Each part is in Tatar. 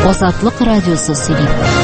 Азатлык радиосы сөйли.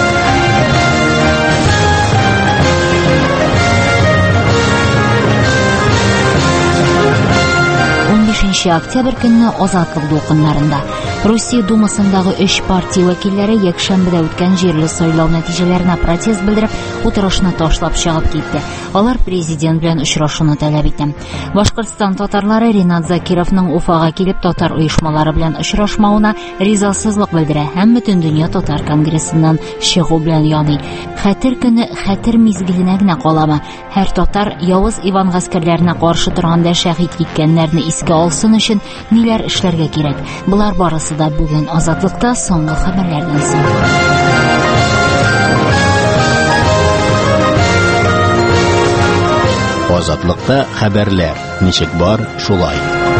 15 октябрь көнне Азатлык дулкыннарында Россия Думасындагы 3 партия вәкилләре якшәмбедә үткән җирле сайлау нәтиҗәләренә протест белдереп, утырышны ташлап чыгып китте. Алар президент белән очрашуны таләп итә. Башкортстан татарлары Ринат Закировның Уфага килеп татар оешмалары белән очрашмауына ризасызлык белдерә һәм бөтен дөнья татар конгрессыннан чыгу белән яный. Хәтер көне хәтер мизгиленә генә каламы? Һәр татар явыз Иван гаскәрләренә каршы торганда шәһид киткәннәрне искә алсын өчен ниләр эшләргә кирәк? Булар барысы да бүген Азатлыкта соңгы хәбәрләрдән соң. Азатлыкта хәбәрләр. Ничек бар, шулай.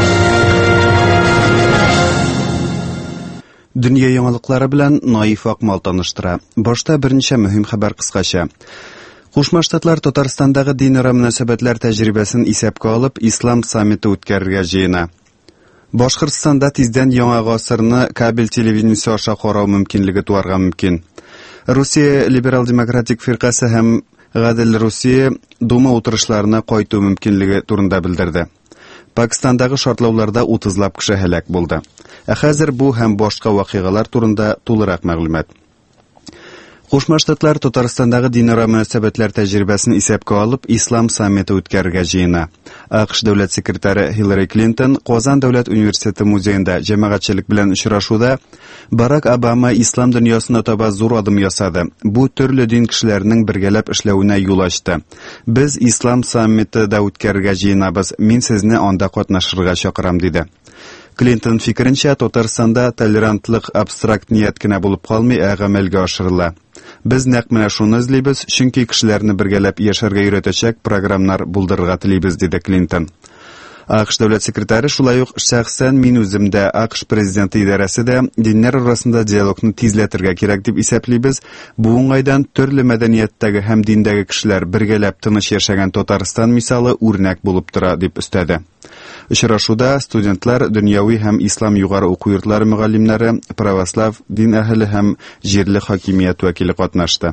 Дөнья яңалыклары белән Наиф Акмал таныштыра. Башта берничә мөһим хәбәр кыскача. Кушма Штатлар Татарстандагы динара мөнәсәбәтләр тәҗрибәсен исәпкә алып, ислам саммиты үткәрергә җыена. Башкортстанда тиздән яңа гасырны кабель телевидениесе аша карау мөмкинлеге туарга мөмкин. Русия либерал-демократик фиркасы һәм Гадел Русия Дума утырышларына кайту мөмкинлеге турында белдерде. Пакистандагы шартлауларда 30лап кеше һәлак булды. Хәзер бу һәм башка вакыйгалар турында тулырак мәгълүмат. Кушма Штатлар Татарстандагы динара мөнәсәбәтләр тәҗрибәсен исәпкә алып, ислам саммиты үткәрергә җыена. АКШ дәүләт секретаре Хиллари Клинтон Казан дәүләт университеты музеенда җәмәгатьчелек белән очрашуда Барак Обама ислам дөньясына таба зур адым ясады. Бу төрле дин кешеләренең бергәләп эшләвенә юл ачты. Без ислам саммиты да үткәрергә җыенабыз. Мин сезне анда катнашырга чакырам диде. Клинтон фикеренчә, Татарстанда толерантлык абстракт ният кенә булып калмый, гамәлгә ашырыла. Без нәкъ менә шуны эзлибез, чөнки кешеләрне бергәләп яшәргә өйрәтәчәк программнар булдырырга телибез, диде Клинтон. АКШ дәүләт секретаре шулай ук шәхсән мин үзем дә АКШ президенты идарәсе дә диннәр арасында диалогны тизләтергә кирәк дип исәплибез. Бу уңайдан төрле мәдәнияттәге һәм диндәге кешеләр бергәләп тыныч яшәгән Татарстан мисалы үрнәк булып тора, дип өстәде. Очрашуда студентлар, дөньяви һәм ислам югары уку йортлары мөгаллимнәре, православ дин әһеле һәм җирле хакимият вәкиле катнашты.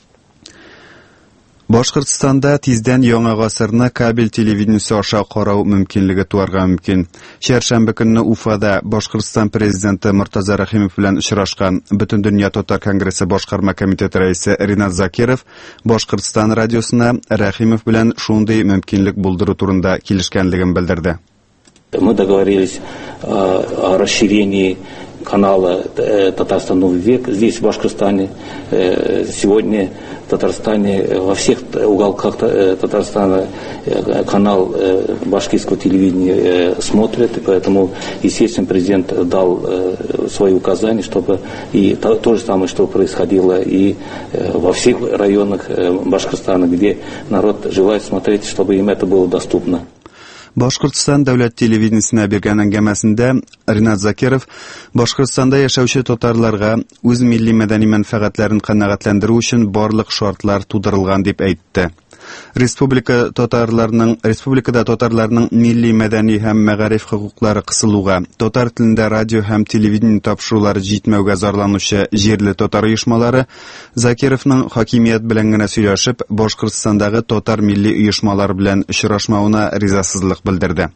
Башкортстанда тиздән яңа гасырны кабель телевидениесе аша карау мөмкинлеге туарга мөмкин. Чәршәмбе көнне Уфада Башкортстан президенты Муртаза Рәхимов белән очрашкан Бөтен дөнья татар конгрессы башкарма комитеты рәисе Ринат Закиров Башкортстан радиосына Рәхимов белән шундый мөмкинлек булдыру турында килешкәнлеген белдерде. Мы договорились о расширении канала Татарстан Новый век здесь, в Башкортостане. Сегодня в Татарстане, во всех уголках Татарстана канал башкирского телевидения смотрят, и поэтому, естественно, президент дал свои указания, чтобы и то же самое, что происходило и во всех районах Башкортостана, где народ желает смотреть, чтобы им это было доступно. Башкортстан дәүләт телевидениесенә биргән әңгәмәсендә Ринат Закиров Башкортстанда яшәүче татарларга үз милли мәдәни мәнфәгатьләрен канәгатьләндерү өчен барлык шартлар тудырылган дип әйтте. Республикада татарларның милли мәдәни һәм мәгариф хокуклары кысылуга, татар телендә радио һәм телевидение тапшырулары җитмәүгә зарланучы җирле татар оешмалары Закировның хакимият белән генә сөйләшеп, Башкортстандагы татар милли оешмалар белән очрашмауына ризасызлык белдерде.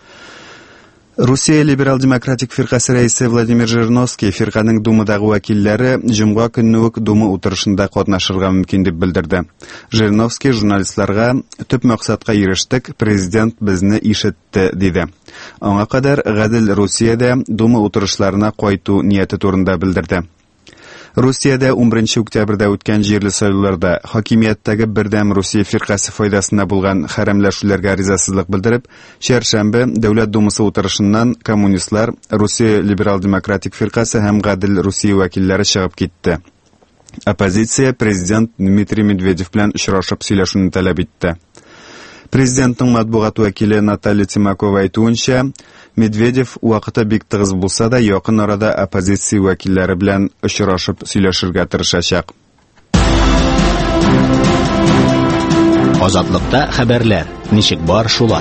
Русия либерал-демократик фиркасы рәисе Владимир Жириновский фирканың Думадагы вәкилләре җомга көнне үк Дума утырышында катнашырга мөмкин дип белдерде. Жириновский журналистларга төп максатка ирештек, президент безне ишетте, диде. Аңа кадәр Гадел Русиядә Дума утырышларына кайту нияте турында белдерде. Русиядә 11 октябрьдә үткән җирле сайлауларда хакимияттәге бердәм Русия фиркасы файдасына булган хәрәмләшүләргә ризасызлык белдереп, чәршәмбе Дәүләт Думасы утырышыннан коммунистлар, Русия либерал-демократик фиркасы һәм Гадел Русия вәкилләре чыгып китте. Оппозиция президент Дмитрий Медведев белән очрашып сөйләшүне таләп итте. Президентның матбугат вәкиле Наталья Тимакова әйтүенчә, Медведев вакыты бик тыгыз булса да, якын арада оппозиция вәкилләре белән очрашып сөйләшергә тырышачак. Азатлыкта хәбәрләр. Ничек бар, шулай.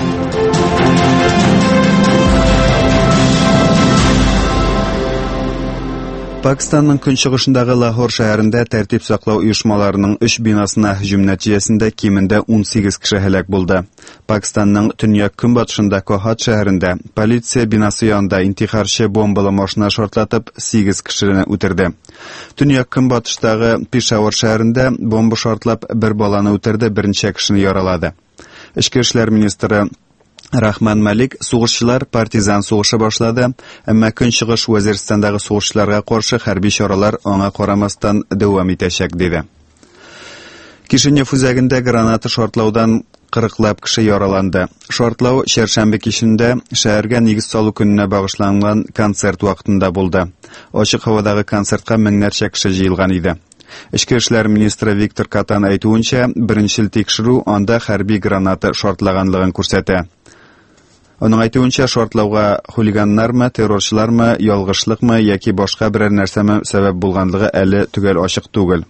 Pakistanның көнчыгышындагы Лахор шәһәрендә тәртип саклау оешмаларының 3 бинасына һөҗүм нәтиҗәсендә кимендә 18 кеше һәлак булды. Пакистанның төньяк көнбатышында Кохат шәһәрендә полиция бинасы янында интихарчы бомбалы машина шартлатып 8 кешене үтерде. Төньяк көнбатыштагы Пешавар шәһәрендә бомба шартлап бер баланы үтерде, берничә кешене яралады. Эчке эшләр министры Рахман Малик сугышчылар партизан сугышы башлады, әмма көнчыгыш Вазирстандагы сугышчыларга каршы хәрби чаралар аңа карамастан дәвам итәчәк диде. Кишинев үзәгендә граната шартлаудан 40лап кеше яраланды. Шартлау чәршәмбе кичендә шәһәргә нигез салу көненә багышланган концерт вакытында булды. Ачык һавадагы концертка меңнәрчә кеше җыелган иде. Эчке эшләр министры Виктор Катан әйтүенчә, беренчел тикшерү анда хәрби граната шартлаганлыгын күрсәтә. Оның әйтүенчә, шартлауга хулиганнармы, террорчылармы, ялгышлыкмы яки башка берәр нәрсәме сәбәп булганлыгы әле төгәл ачык түгел.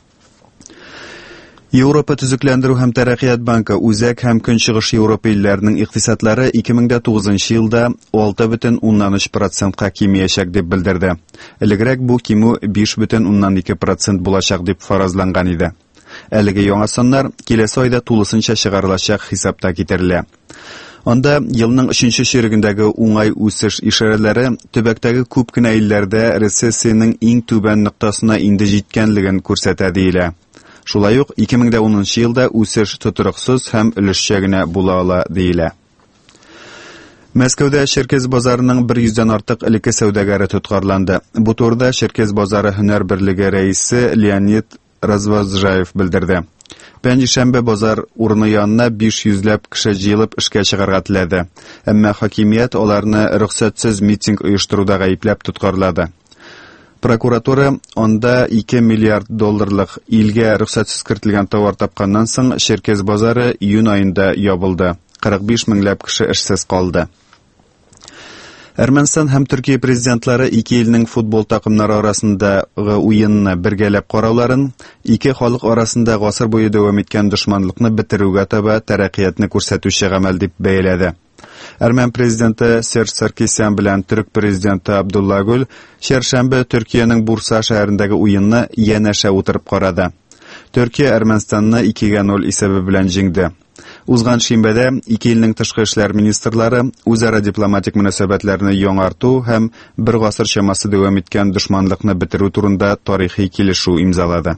Европа төзекләндерү һәм тәрәккыят банкы үзәк һәм көнчыгыш Европа илләренең икътисадлары 2009 елда 6,3%-ка кимиячәк дип белдерде. Элегрәк бу кимү 5,2% булачак дип фаразланган иде. Әлеге яңа саннар киләсе айда тулысынча чыгарылачак хисапта китерелә. Анда елның 3нче чирегендәге уңай үсеш ишарәләре төбәктәге күп кенә илләрдә рецессиянең иң түбән ноктасына инде җиткәнлеген күрсәтә диелә. Шулай ук 2010 елда үсеш тотрыксыз һәм өлешчә генә була ала диелә. Мәскәүдә Черкес базарының 100дән артык элекке сәүдәгәре тоткарланды. Бу турыда Черкес базары һөнәр берлеге рәисе Леонид Развозжаев белдерде. Пәнҗешәмбе базар урыны янына 500ләп кеше җыелып эшкә чыгарга теләде. Әмма хакимият аларны рөхсәтсез митинг оештыруда гаепләп тоткарлады. Прокуратура анда 2 миллиард долларлык илгә рөхсәтсез кертелгән товар тапканнан соң Черкес базары июнь айында ябылды. 45 меңләп кеше эшсез калды. Әрмәнстан һәм Төркия президентлары ике илнең футбол такымнары арасындагы уенны бергәләп карауларын, ике халык арасында гасыр буе дәвам иткән дошманлыкны бетерүгә таба тәрәккыятны күрсәтүче гамәл дип бәяләде. Әрмән президенты Серж Саркисян белән төрек президенты Абдулла Гүл чәршәмбе Төркиянең Бурса шәһәрендәге уенны янәшә утырып карады. Төркия Әрмәнстанны 2-0 исәбе белән җиңде. Узган шимбәдә ике илнең тышкы эшләр министрлары үзара дипломатик мөнәсәбәтләрне яңарту һәм бер гасыр чамасы дәвам иткән дошманлыкны бетерү турында тарихи килешү имзалады.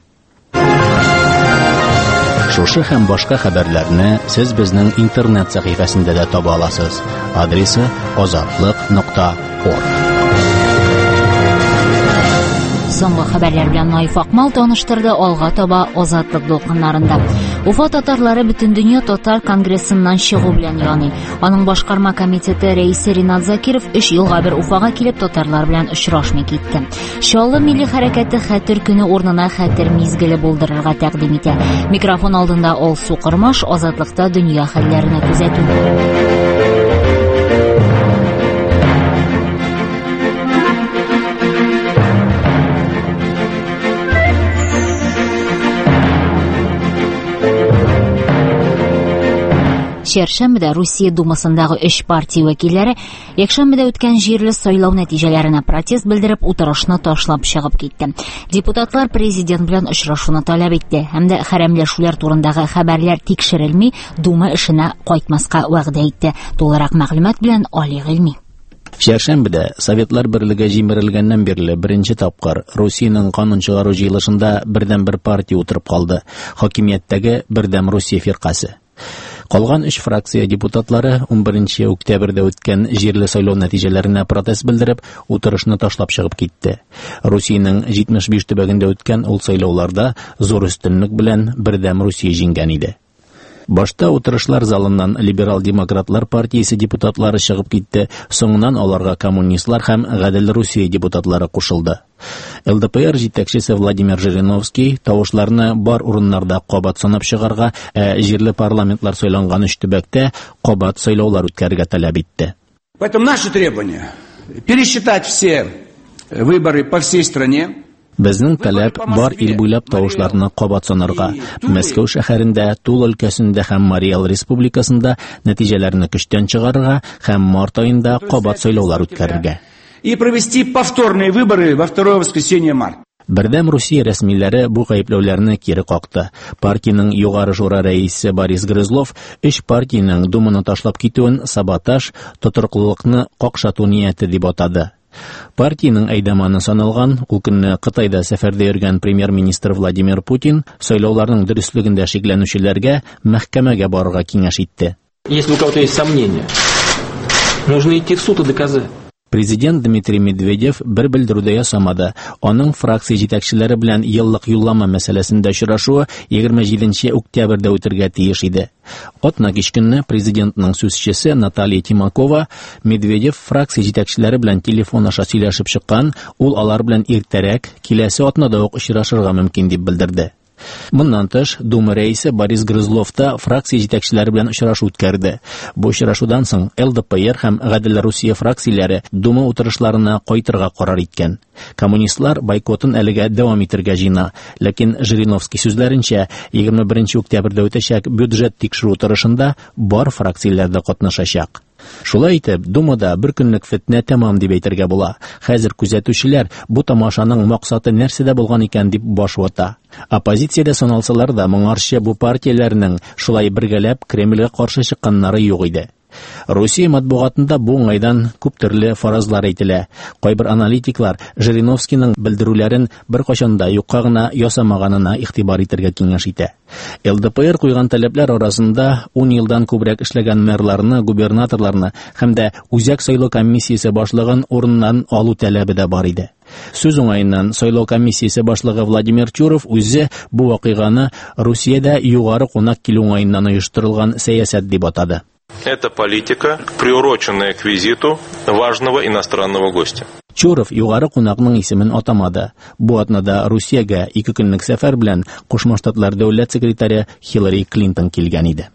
Шушы һәм башка хәбәрләрне сез безнең интернет сәхифәсендә дә таба аласыз. Адресы ozatlik.org. Соңгы хәбәрләр белән Наиф Акмал таныштырды. Алга таба Азатлык дулкыннарында. Уфа татарлары бөтен дөнья татар конгрессыннан чыгу белән яный. Аның башкарма комитеты рәисе Ринат Закиров 3 елга бер Уфага килеп татарлар белән очрашмый китте. Чаллы милли хәрәкәте хәтер көне урынына хәтер мизгеле булдырырга тәкъдим итә. Микрофон алдында Алсу Кырмаш, Азатлыкта дөнья хәлләренә күзәтү. Чәршәмбедә Русия Думасындагы 3 партия вәкилләре якшәмбедә үткән җирле сайлау нәтиҗәләренә протест белдереп утырышны ташлап чыгып китте. Депутатлар президент белән очрашуны таләп итте һәм дә хәрәмләшүләр турындагы хәбәрләр тикшерелми, Дума эшенә кайтмаска вәгъдә итте. Тулырак мәгълүмат белән Али Гыйльми. Шәршәмбедә Советлар Берлеге җимерелгәннән бирле беренче тапкыр Русиянең канун чыгару җыелышында бердән-бер партия утырып калды. Хакимияттәге Бердәм Русия фиркасы. Калган 3 фракция депутатлары 11 октябрьдә үткән җирле сайлау нәтиҗәләренә протест белдереп, утырышны ташлап чыгып китте. Русиянең 75 төбәгендә үткән ул сайлауларда зур өстенлек белән Бердәм Русия җиңгән иде. Башта утырышлар залыннан Либерал-демократлар партиясе депутатлары чыгып китте, соңыннан аларга коммунистлар һәм Гадел Русия депутатлары кушылды. ЛДПР җитәкчесе Владимир Жириновский тавышларны бар урыннарда кабат санап чыгарга, җирле парламентлар сайланган 3 төбәктә кабат сайлаулар үткәрергә таләп итте. Поэтому наше требование пересчитать все выборы по всей стране. Безнең таләп бар ил буйлап тавышларны кабат санарга. Мәскәү шәһәрендә, Тул өлкәсендә һәм Мари-Эл республикасында нәтиҗәләрне көчтән чыгарырга һәм март аенда кабат сайлаулар үткәрергә. и провести повторные выборы во второе воскресенье марта. Бердәм Русия рәсмиләре бу гаепләүләрне кире какты. Партияның югары шура рәисе Борис Грызлов өч партияның думаны ташлап китүен саботаж, тотрыклылыкны какшату нияте дип атады. Партияның әйдәманы саналган, ул көнне Кытайда сәфәрдә йөргән премьер-министр Владимир Путин сайлауларның дөрестлегендә шикләнүчеләргә мәхкәмәгә барырга киңәш итте. Если у кого-то есть сомнения, нужно идти в суд и доказать. Президент Дмитрий Медведев бер белдерүдә ясамады. Аның фракция җитәкчеләре белән еллык юллама мәсьәләсендә очрашуы 27 октябрьдә үтәргә тиеш иде. Атна кичкенне президентның сүзчесе Наталья Тимакова Медведев фракция җитәкчеләре белән телефон аша сөйләшеп чыккан, ул алар белән иртәрәк киләсе атнада ук очрашырга мөмкин дип белдерде. Моннан тыш, Дума рәисе Борис Грызлов та фракция җитәкчеләре белән очрашу үткәрде. Бу очрашудан соң ЛДПР һәм Гадел Русия фракцияләре Дума утырышларына кайтырга карар иткән. Коммунистлар бойкотын әлегә дәвам итәргә җыена, ләкин Жириновский сүзләренчә 21 октябрьдә үтәчәк бюджет тикшерү утырышында бар фракцияләр дә катнашачак. Шулай итеп, Думада бер көнлек фетнә тәмам дип әйтергә була. Хәзер күзәтүчеләр бу тамашаның максаты нәрсәдә булган икән дип баш вата. Оппозициядә саналсалар да моңарчы бу партияләрнең шулай бергәләп Кремльгә каршы чыкканнары юк иде. Русия матбугатында бу уңайдан күп төрле фаразлар әйтелә. Кайбер аналитиклар Жириновскийның белдерүләрен бер качанда юкка гына ясамаганына игътибар итәргә киңәш итә. ЛДПР куйган таләпләр арасында 10 елдан күбрәк эшләгән мэрларны, губернаторларны һәм дә үзәк сайлау комиссиясе башлыгын урыннан алу таләбе дә бар иде. Сүз уңаеннан сайлау комиссиясе башлыгы Владимир Чуров үзе бу вакыйганы Русиядә югары кунак килү уңаеннан оештырылган сәясәт дип атады. Это политика, приуроченная к визиту важного иностранного гостя. Чуров югары кунакның исемен атамады. Бу атнада Русиягә 2 көнлек сәфәр белән Кушма Штатлар дәүләт секретаре Хиллари Клинтон килгән иде.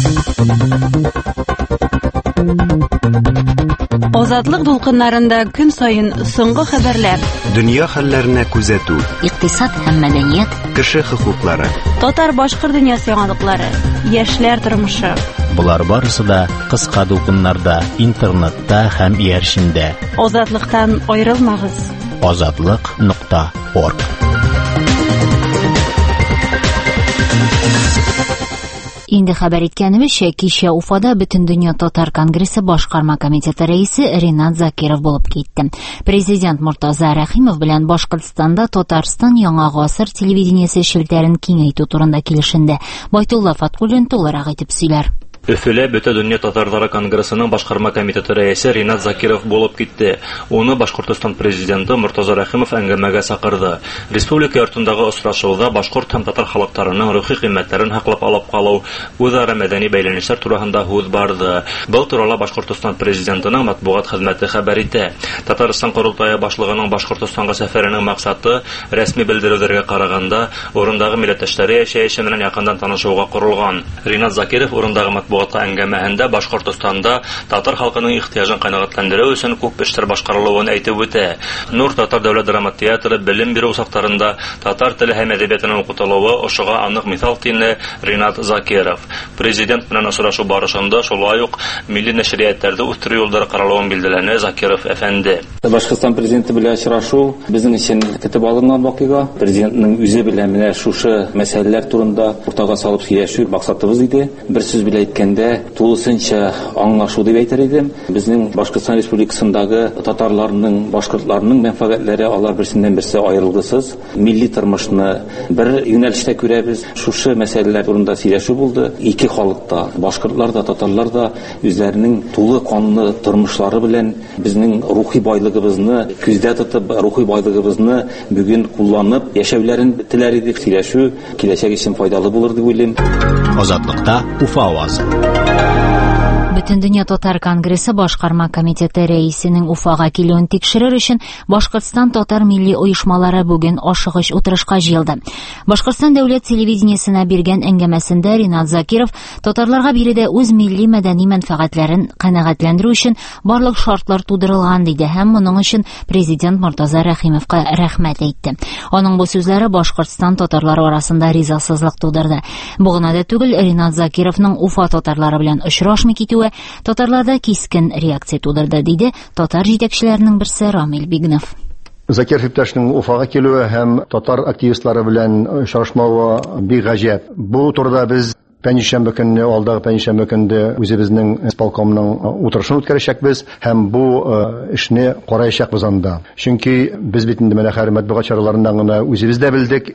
Азатлык дулкыннарында көн сайын соңгы хәбәрләр. Дөнья хәлләренә күзәтү. Икътисад һәм мәдәният. Кеше хокуклары. Татар-башкорт дөньясы яңалыклары. Яшьләр тормышы. Булар барысы да кыска дулкыннарда, интернетта һәм иярчендә. Азатлыктан аерылмагыз. Azatlyk.org. Инде хәбәр иткәнебезчә, кичә Уфада Бөтендөнья татар конгрессы башкарма комитеты рәисе Ринат Закиров булып китте. Президент Муртаза Рәхимов белән Башкортстанда Татарстан яңа гасыр телевидениесе челтәрен киңәйтү турында килешенде. Байтулла Фаткуллин тулырак итеп сөйләр. Өфөлә Бөтендөнья татарлары конгрессының башкарма комитеты рәисе Ринат Закиров булып китте. Уны Башкортстан президенты Муртаза Рәхимов әңгәмәгә сакырды. Республика йортындагы очрашуда башкорт һәм татар халыкларының рухи кыйммәтләрен һаклап алып калу, үзара мәдәни бәйләнешләр турында һүз барды. Был турында Башкортстан президентының матбугат хезмәте хәбәр итә. Татарстан Корылтае башлыгының Башкортстанга сәфәренең максаты рәсми белдерүләргә караганда урындагы милләттәшләре яшәеше белән якындан танышуга корылган. Ринат Закиров урындагы матбугат әңгәмәһендә Башкортстанда татар халкының ихтыяҗын канәгатьләндерү өчен күп эшләр башкарылуын әйтеп үтә. Нур татар дәүләт драма театры белем бирү усактарында татар теле һәм әдәбиятының укытылуы ошыга анык мисал тине Ринат Закиров. Президент белән очрашу барышында шулай ук милли нәшриятләрдә үстерү юллары каралуын билгеләне Закиров әфәнде. Башкортстан президенты белән очрашу безнең өчен көтеп алынган вакыйга. Президентның үзе белән менә шушы мәсьәләләр турында уртага салып сөйләшү максатыбыз иде. Бер сүз белән тулысынча аңлашу дип әйтер идем. Безнең Башкортстан Республикасындагы татарларның, башкортларның мәнфәгатьләре алар берсеннән-берсе аерылгысыз. Милли тормышны бер юнәлештә күрәбез. Шушы мәсьәләләр турында сөйләшү булды. Ике халыкта, башкортлар да, татарлар да үзләренең тулы канлы тормышлары белән безнең рухи байлыгыбызны күздә тотып, рухи байлыгыбызны бүген кулланып яшәүләрен теләр идек. Сөйләшү киләчәк өчен файдалы булыр дип уйлыйм. Азатлыкта Уфа авазы. Бөтендөнья татар конгрессы башкарма комитеты рәисенең Уфага килүен тикшерер өчен Башкортстан татар милли оешмалары бүген ашыгыч утырышка җыелды. Башкортстан дәүләт телевидениесенә биргән әңгәмәсендә Ринат Закиров татарларга биредә үз милли мәдәни мәнфәгатьләрен канәгатьләндерү өчен барлык шартлар тудырылган диде һәм моның өчен президент Муртаза Рәхимовка рәхмәт әйтте. Аның бу сүзләре Башкортстан татарлары арасында ризасызлык тудырды. Бу гына да түгел, Ринат Закировның Уфа татарлары белән очрашмый китүе килүе татарларда кискен реакция тудырды, диде татар җитәкчеләренең берсе Рамил Бигнов. Закиров иптәшнең Уфага килүе һәм татар активистлары белән очрашмавы бик гаҗәп. Бу турыда без пәнҗешәмбе көнне, алдагы пәнҗешәмбе көнне үзебезнең исполкомның утырышын үткәрәчәкбез һәм бу эшне караячакбыз анда. Чөнки без бит инде менә һәр матбугат чараларында гына үзебез дә белдек,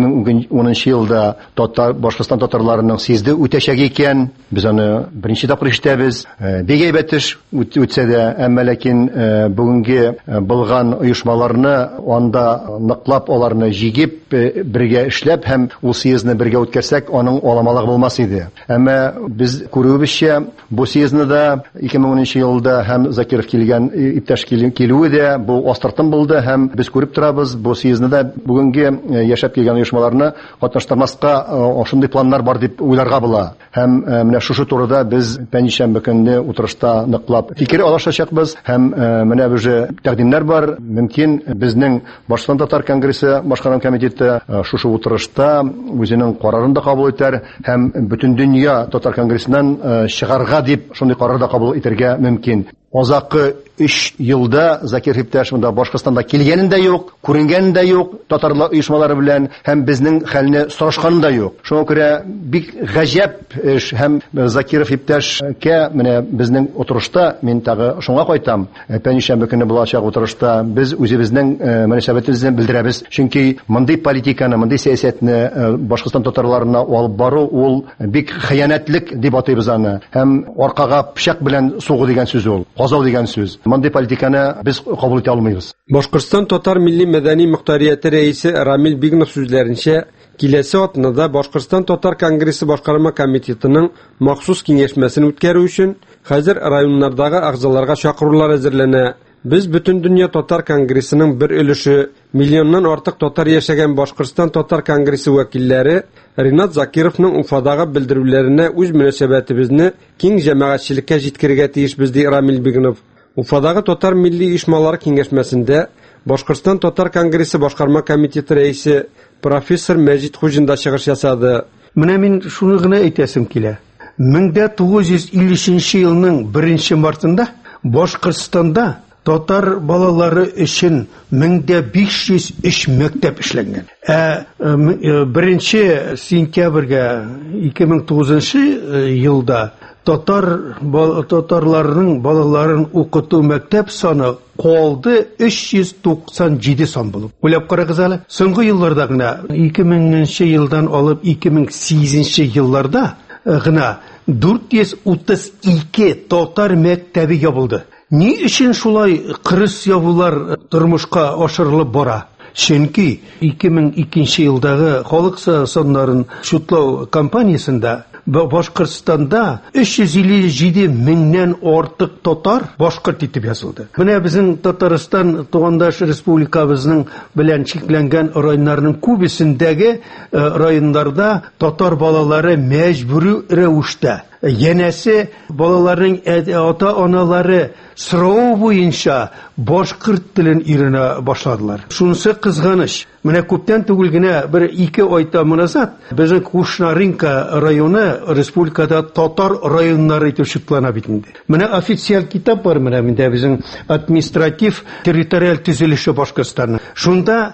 2010 елда Башкортстан татарларының съезды үтәчәк икән. Без аны беренче тапкыр ишетәбез. Бик әйбәт эш үтсә дә, әмма ләкин бүгенге булган оешмаларны анда ныклап аларны җигеп бергә эшләп һәм ул съездны бергә үткәрсәк, аның аламалыгы булмас иде. Әмма без күрүебезчә, бу съездны да 2010 елда һәм Закиров килгән иптәш килүе дә бу астыртын булды һәм без күреп торабыз, бу съездны да бүгенге яшәп килгән оешмаларны катнаштырмаска шундый планнар бар дип уйларга була. Һәм менә шушы турыда без пәнҗешәмбе көнне утырышта ныклап фикер алышачакбыз һәм менә уже тәкъдимнәр бар. Мөмкин безнең Башкортстан татар конгрессы башкарма комитеты шушы утырышта үзенең карарын да кабул итәр һәм бөтен дөнья татар конгрессыннан чыгарга дип шундый карар да кабул итәргә мөмкин. Азакы 3 елда Закиров иптәш монда Башкортстанда килгәнен дә юк, күренгәнен дә юк, татарлар оешмалары белән һәм безнең хәлне сорашканы да юк. Шуңа күрә бик гаҗәп эш һәм Закиров иптәшкә менә безнең утырышта мин тагы шуңа кайтам. Пәнҗешәмбе көнне булачак утырышта без үзебезнең мөнәсәбәтебезне белдерәбез. Чөнки мондый политиканы, мондый сәясәтне Башкортстан татарларына алып бару ул бик хыянәтлек дип атыйбыз аны. Һәм аркага пычак белән сугу дигән сүз ул. Казау дигән сүз. Мондый политиканы без кабул итә алмыйбыз. Башкортстан татар милли мәдәни мөхтәрияте рәисе Рамил Бигнов сүзләренчә, киләсе атнада Башкортстан татар конгрессы башкарма комитетының махсус киңәшмәсен үткәрү өчен хәзер районнардагы агзаларга чакырулар әзерләнә. Без бөтен дөнья татар конгрессының бер өлеше, миллионнан артык татар яшәгән Башкортстан татар конгрессы вәкилләре Ринат Закировның Уфадагы белдерүләренә үз мөнәсәбәтебезне киң җәмәгатьчелеккә җиткерергә тиешбез, ди Рамил Бигнов. Уфадагы татар милли оешмалары киңәшмәсендә Башкортстан татар конгрессы башкарма комитеты рәисе профессор Мәҗит Хуҗин да чыгыш ясады. Менә мин шуны гына әйтәсем килә. 1953 елның 1 мартында Башкортстанда татар балалары өчен 1503 мәктәп эшләнгән. 1 сентябрьгә 2009 елда татарларның балаларын укыту мәктәп саны калды 397 сан булып. Уйлап карагыз әле. Соңгы елларда гына 2000 елдан алып 2008 елларда гына 432 татар мәктәбе ябылды. Ни өчен шулай кырыс ябулар тормышка ашырылып бара? Чөнки 2002 елдагы халык саннарын шутлау кампаниясында Башкортстанда 357 меңнән артык татар башкорт итеп язылды. Менә безнең Татарстан тугандаш республикабызның белән чикләнгән районнарның күбесендәге районнарда татар балалары мәҗбүри рәвештә янәсе балаларның ата-аналары сорау буенча башкорт телен өйрәнә башладылар. Шунысы кызганыч. Менә күптән түгел генә 1-2 ай тамырызат безнең Кушнаренко районы республикада татар районнары итеп шутлана бит инде. Менә официаль китап бар менә миндә безнең административ территориаль төзелеше Башкортстанның. Шунда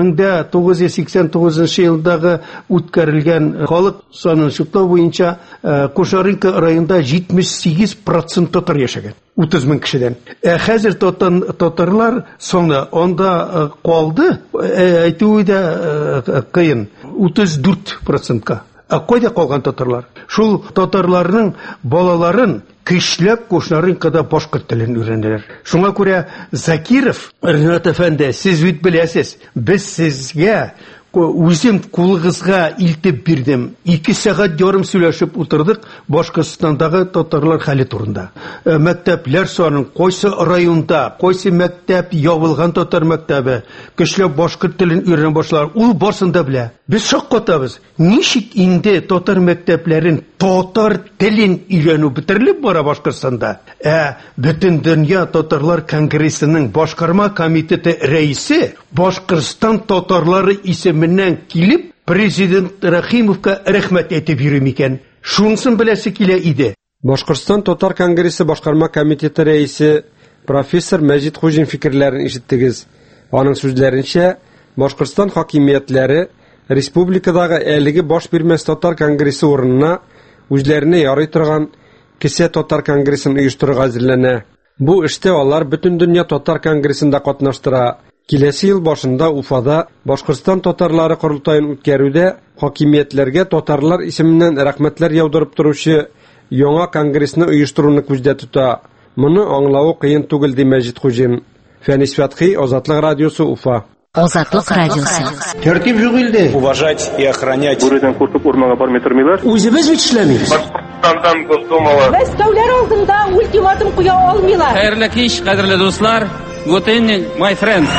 1989 елдагы үткәрелгән халык санын шутлау буенча Кушнаренко районында 78% татар яшәгән. 30 мең кешедән. Хәзер татарлар саны анда калды, әйтүе дә кыен, 34%-ка. Кайда калган татарлар? Шул татарларның балаларын көчләп Кушнаренкода башкорт телен өйрәнәләр. Шуңа күрә Закиров, Ринат әфәнде, сез бит беләсез, без сезгә үзем кулыгызга илтеп бирдем. 2 сәгать ярым сөйләшеп утырдык Башкортстандагы татарлар хәле турында. Мәктәпләр санын кайсы районда, кайсы мәктәп ябылган татар мәктәбе, көчләп башкорт телен өйрәнә башлар. Ул барсын да белә. Без шаккатабыз. Ничек инде татар мәктәпләрен татар телен өйрәнү бетерелеп бара Башкортстанда? Бөтен дөнья татарлар конгрессының башкарма комитеты рәисе Башкортстан татарлары исеменнән килеп президент Рахимовка рәхмәт әйтеп йөри микән? Шунсын беләсе килә иде. Башкортстан Татар конгрессы башкарма комитеты рәисе профессор Мәҗит Хуҗин фикерләрен ишеттегез. Аның сүзләренчә, Башкортстан хакимиятләре республикадагы әлеге баш бирмәс Татар конгрессы урынына үзләренә ярый торган кесе Татар конгрессын оештырырга әзерләнә. Бу эштә алар бөтен дөнья Татар конгрессында катнаштыра. Киләсе ел башында Уфада Башкортстан татарлары курултайын үткәрүдә хакимиятләргә татарлар исеменнән рәхмәтләр яудырып торучы яңа конгрессны оештыруны күздә тота. Моны аңлау кыен түгел ди Мәҗит Хуҗин. Фәнис Фәтхи, Азатлык радиосы, Уфа. Азатлык радиосы. Тәртип юк илдә. Уважать и охранять. Бурыдан куркып урманга бармый тормыйлар. Үзебез бит эшләмибез. Башкортстандан Госдумага. Мәскәүләр алдында ультиматум куя алмыйлар. Хәерле кич, кадерле дуслар. Good evening, my friends.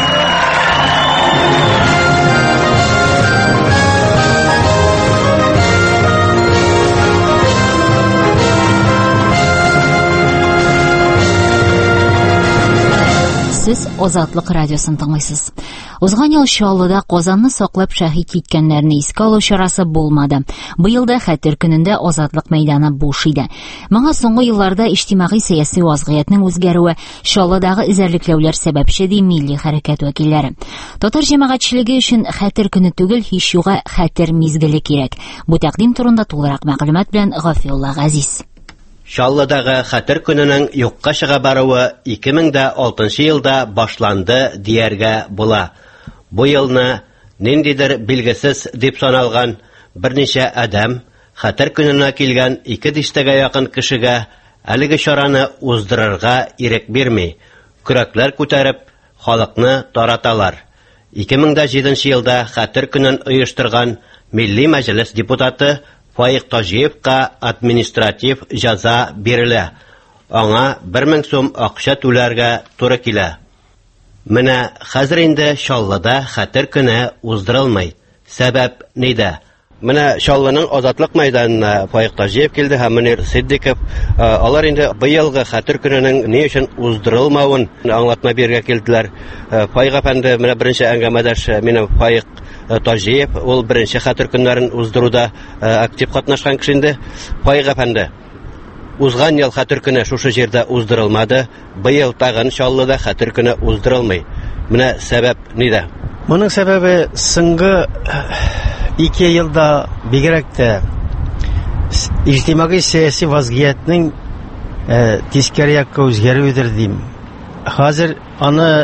Сез Азатлык радиосын тыңлыйсыз. Узган ел Чаллыда Казанны саклап шәһид киткәннәрне искә алу чарасы булмады. Быел да Хәтер көнендә Азатлык мәйданы буш иде. Моңа соңгы елларда иҗтимагый сәяси вазгыятьнең үзгәрүе, Чаллыдагы изәрлекләүләр сәбәпче ди милли хәрәкәт вәкилләре. Татар җәмәгатьчелеге өчен Хәтер көне түгел, һич юга Хәтер мизгеле кирәк. Бу тәкъдим турында тулырак мәгълүмат белән Гафиулла Газиз. Чаллыдагы Хәтер көненең юкка чыга баруы 2006 елда башланды дияргә була. Бу елны ниндидер билгесез дип саналган берничә адам Хәтер көненә килгән 2 дистәгә якын кешегә әлеге чараны уздырырга ирек бирми, көрәкләр күтәреп халыкны тараталар. 2007 елда Хәтер көнен оештырган Милли Мәҗлес депутаты Фаик Тажиевка административ җәза бирелә. Аңа 1000 сум акча түләргә туры килә. Менә хәзер инде Чаллыда Хәтер көне уздырылмый. Сәбәп нидә? Менә Чаллының Азатлык мәйданына Фаик Тажиев килде һәм Мөнир Сиддиков. Алар инде быелгы Хәтер көненең ни өчен уздырылмавын аңлатма бирергә килделәр. Фаик әфәнде менә беренче әңгәмәдәш минем Фаик Тажиев, ул беренче Хәтер көннәрен уздыруда актив катнашкан кеше инде. Фаик әфәнде, узган ел Хәтер көне шушы җирдә уздырылмады, быел тагын Чаллыда Хәтер көне уздырылмый. Менә сәбәп нидә? Моның сәбәбе соңгы 2 елда бигрәк тә иҗтимагый сәяси вазгыятьнең тискәре якка үзгәрүедер дим. Хәзер аны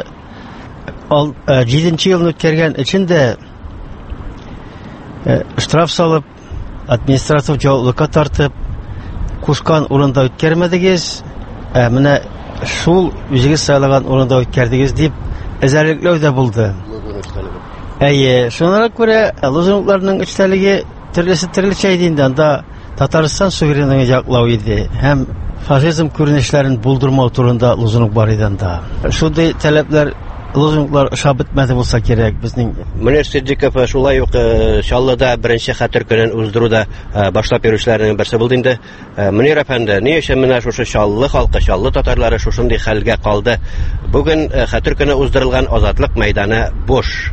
7нче елны үткәргән өчен штраф салып, административ җаваплылыкка тартып, кушкан урында үткәрмәдегез, менә шул үзегез сайлаган урында үткәрдегез дип әзерлекләү дә булды. Әйе, шуңа күрә лозунгларның эчтәлеге төрлесе иде инде. Анда Татарстан суверенлыгын яклау иде һәм фашизм күренешләрен булдырмау турында лозунг бар иде анда. Шундый таләпләр лозунглар ошап бетмәде булса кирәк безнең. Мөнир Сиддиков шулай ук Чаллыда беренче Хәтер көнен уздыруда башлап йөрүчеләрнең берсе булды инде. Мөнир әфәнде, ни өчен менә шушы Чаллы халкы, Чаллы татарлары шушындый хәлгә калды? Бүген Хәтер көне уздырылган Азатлык мәйданы буш.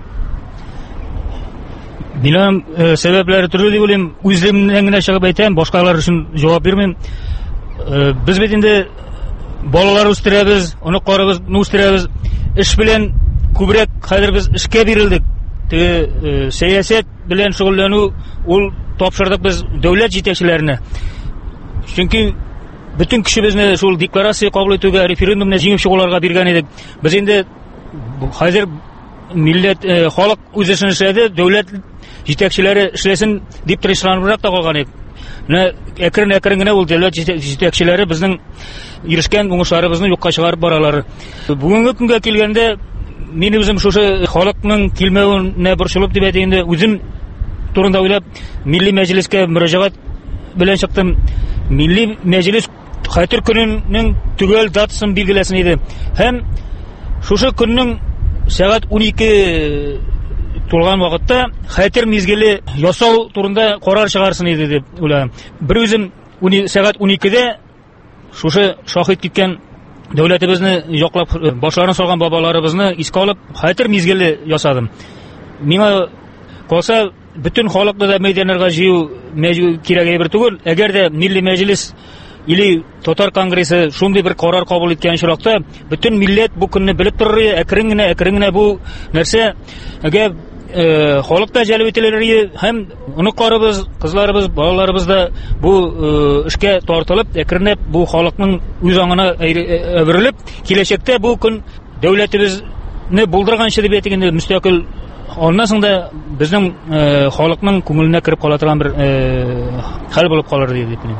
Билам сәбәпләре төрле дип уйлыйм. Үземнән генә чыгып әйтәм, башкалар өчен җавап бирмим. Без бит инде балалар үстерәбез, аны карабыз, үстерәбез. Эш белән күбрәк хәзер без эшкә бирелдек. Сәясәт белән шөгыльләнү ул тапшырдык без дәүләт җитәкчеләренә. Чөнки бөтен көчебезне шул декларация кабул итүгә, референдумны җиңеп чыгуларга биргән идек. Без инде хәзер милләт халык үз эшен эшләде, дәүләт җитәкчеләре эшләсен дип тырышланыбрак та калган идек. Менә әкрен генә ул дәүләт җитәкчеләре безнең ирешкән уңышларыбызны юкка чыгарып баралар. Бүгенге көнгә килгәндә мин үзем шушы халыкның килмәвенә борчылып дип әйтәйем, үзем турында уйлап Милли Мәҗлескә мөрәҗәгать белән чыктым. Милли Мәҗлес Хәтер көненең төгәл датасын билгеләсен иде. Һәм шушы көннең сәгать 12 тулган вакытта Хәтер мизгеле ясау турында карар чыгарсын иде дип уйлыйм. Бер үзем сәгать 12дә шушы шаһит киткән дәүләтебезне яклап башларын салган бабаларыбызны искә алып Хәтер мизгеле ясадым. Миңа калса бөтен халыкны да мәйданнарга җыю кирәк әйбер түгел. Әгәр дә Милли Мәҗлес или татар конгрессы шундый бер карар кабул иткән чоракта бөтен милләт бу көнне белеп торыр, әкрен генә бу нәрсә әгәр халыкта җәлеп ителер һәм оныкларыбыз, кызларыбыз, балаларыбыз да бу эшкә тартылып, әкренләп бу халыкның үз аңына әверелеп, киләчәктә бу көн дәүләтебезне булдырганчы дип әйтгәндә мөстәкыйль аннан да безнең халыкның күңеленә кирип кала торган бер хәл булып калыр дип әйтәм.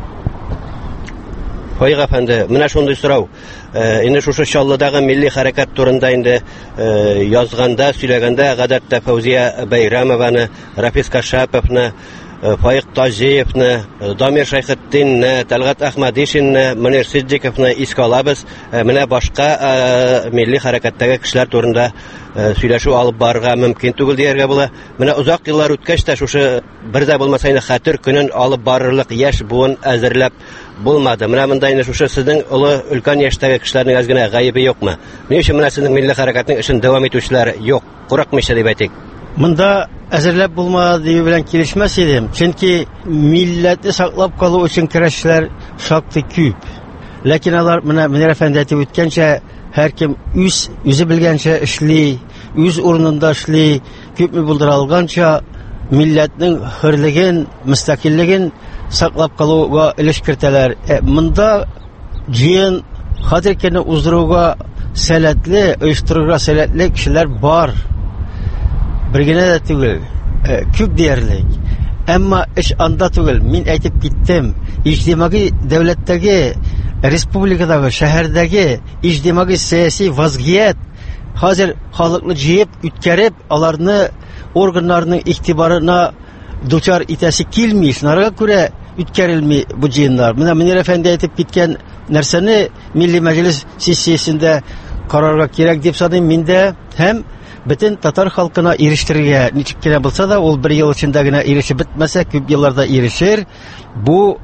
Фаиг әфәнде, менә шундый сорау. Инде шушы Чаллыдагы милли хәрәкәт турында инде язганда, сөйләгәндә гадәттә Фаузия Бәйрәмованы, Рафис Кашаповны, Фаик Таҗиевны, Дамир Шайхетдинне, Тәлгат Әхмәдишинне, Мөнир Сиддиковны искә алабыз. Менә башка милли хәрәкәттәге кешеләр турында сөйләшү алып барырга мөмкин түгел дияргә була. Менә узак еллар үткәч тә шушы бердә булмаса инде хәтер көнен алып барырлык яшь буын әзерләп булмады. Менә монда инде шушы сезнең улы өлкән яшьтәге кешеләрнең аз гына гаебе юкмы? Ни өчен менә сезнең милли хәрәкәтнең эшен дәвам итүчеләр юк? Курыкмыйча дип әйтик. Монда әзерләп булмады дию белән килешмәс идем. Чөнки милләтне саклап калу өчен көрәшчеләр шактый күп. Ләкин алар менә Мөнир әфәнде әйтеп үткәнчә, һәркем үзе белгәнчә эшли, үз урынында эшли, күпме булдыра алганча милләтнең хөрлеген, мөстәкиллеген саклап калуга өлеш кертәләр. Монда җыен хәзер көне уздыруга сәләтле, оештыруга сәләтле кешеләр бар. Бер генә дә түгел, күп диярлек. Әмма эш анда түгел. Мин әйтеп киттем, иҗтимагый дәүләттәге, республикадагы, шәһәрдәге иҗтимагый сәяси вазгыять хәзер халыкны җыеп, үткәреп, аларны органнарның игътибарына дучар итәсе килми. Шунарга күрә үткәрелми бу җыеннар. Менә Мөнир әфәнде әйтеп киткән нәрсәне Милли Мәҗлес сессиясендә карарга кирәк дип саныйм мин дә, һәм бөтен татар халкына ирештерергә ничек кенә булса да, ул бер ел эчендә генә ирешеп бетмәсә, күп елларда ирешер. Бу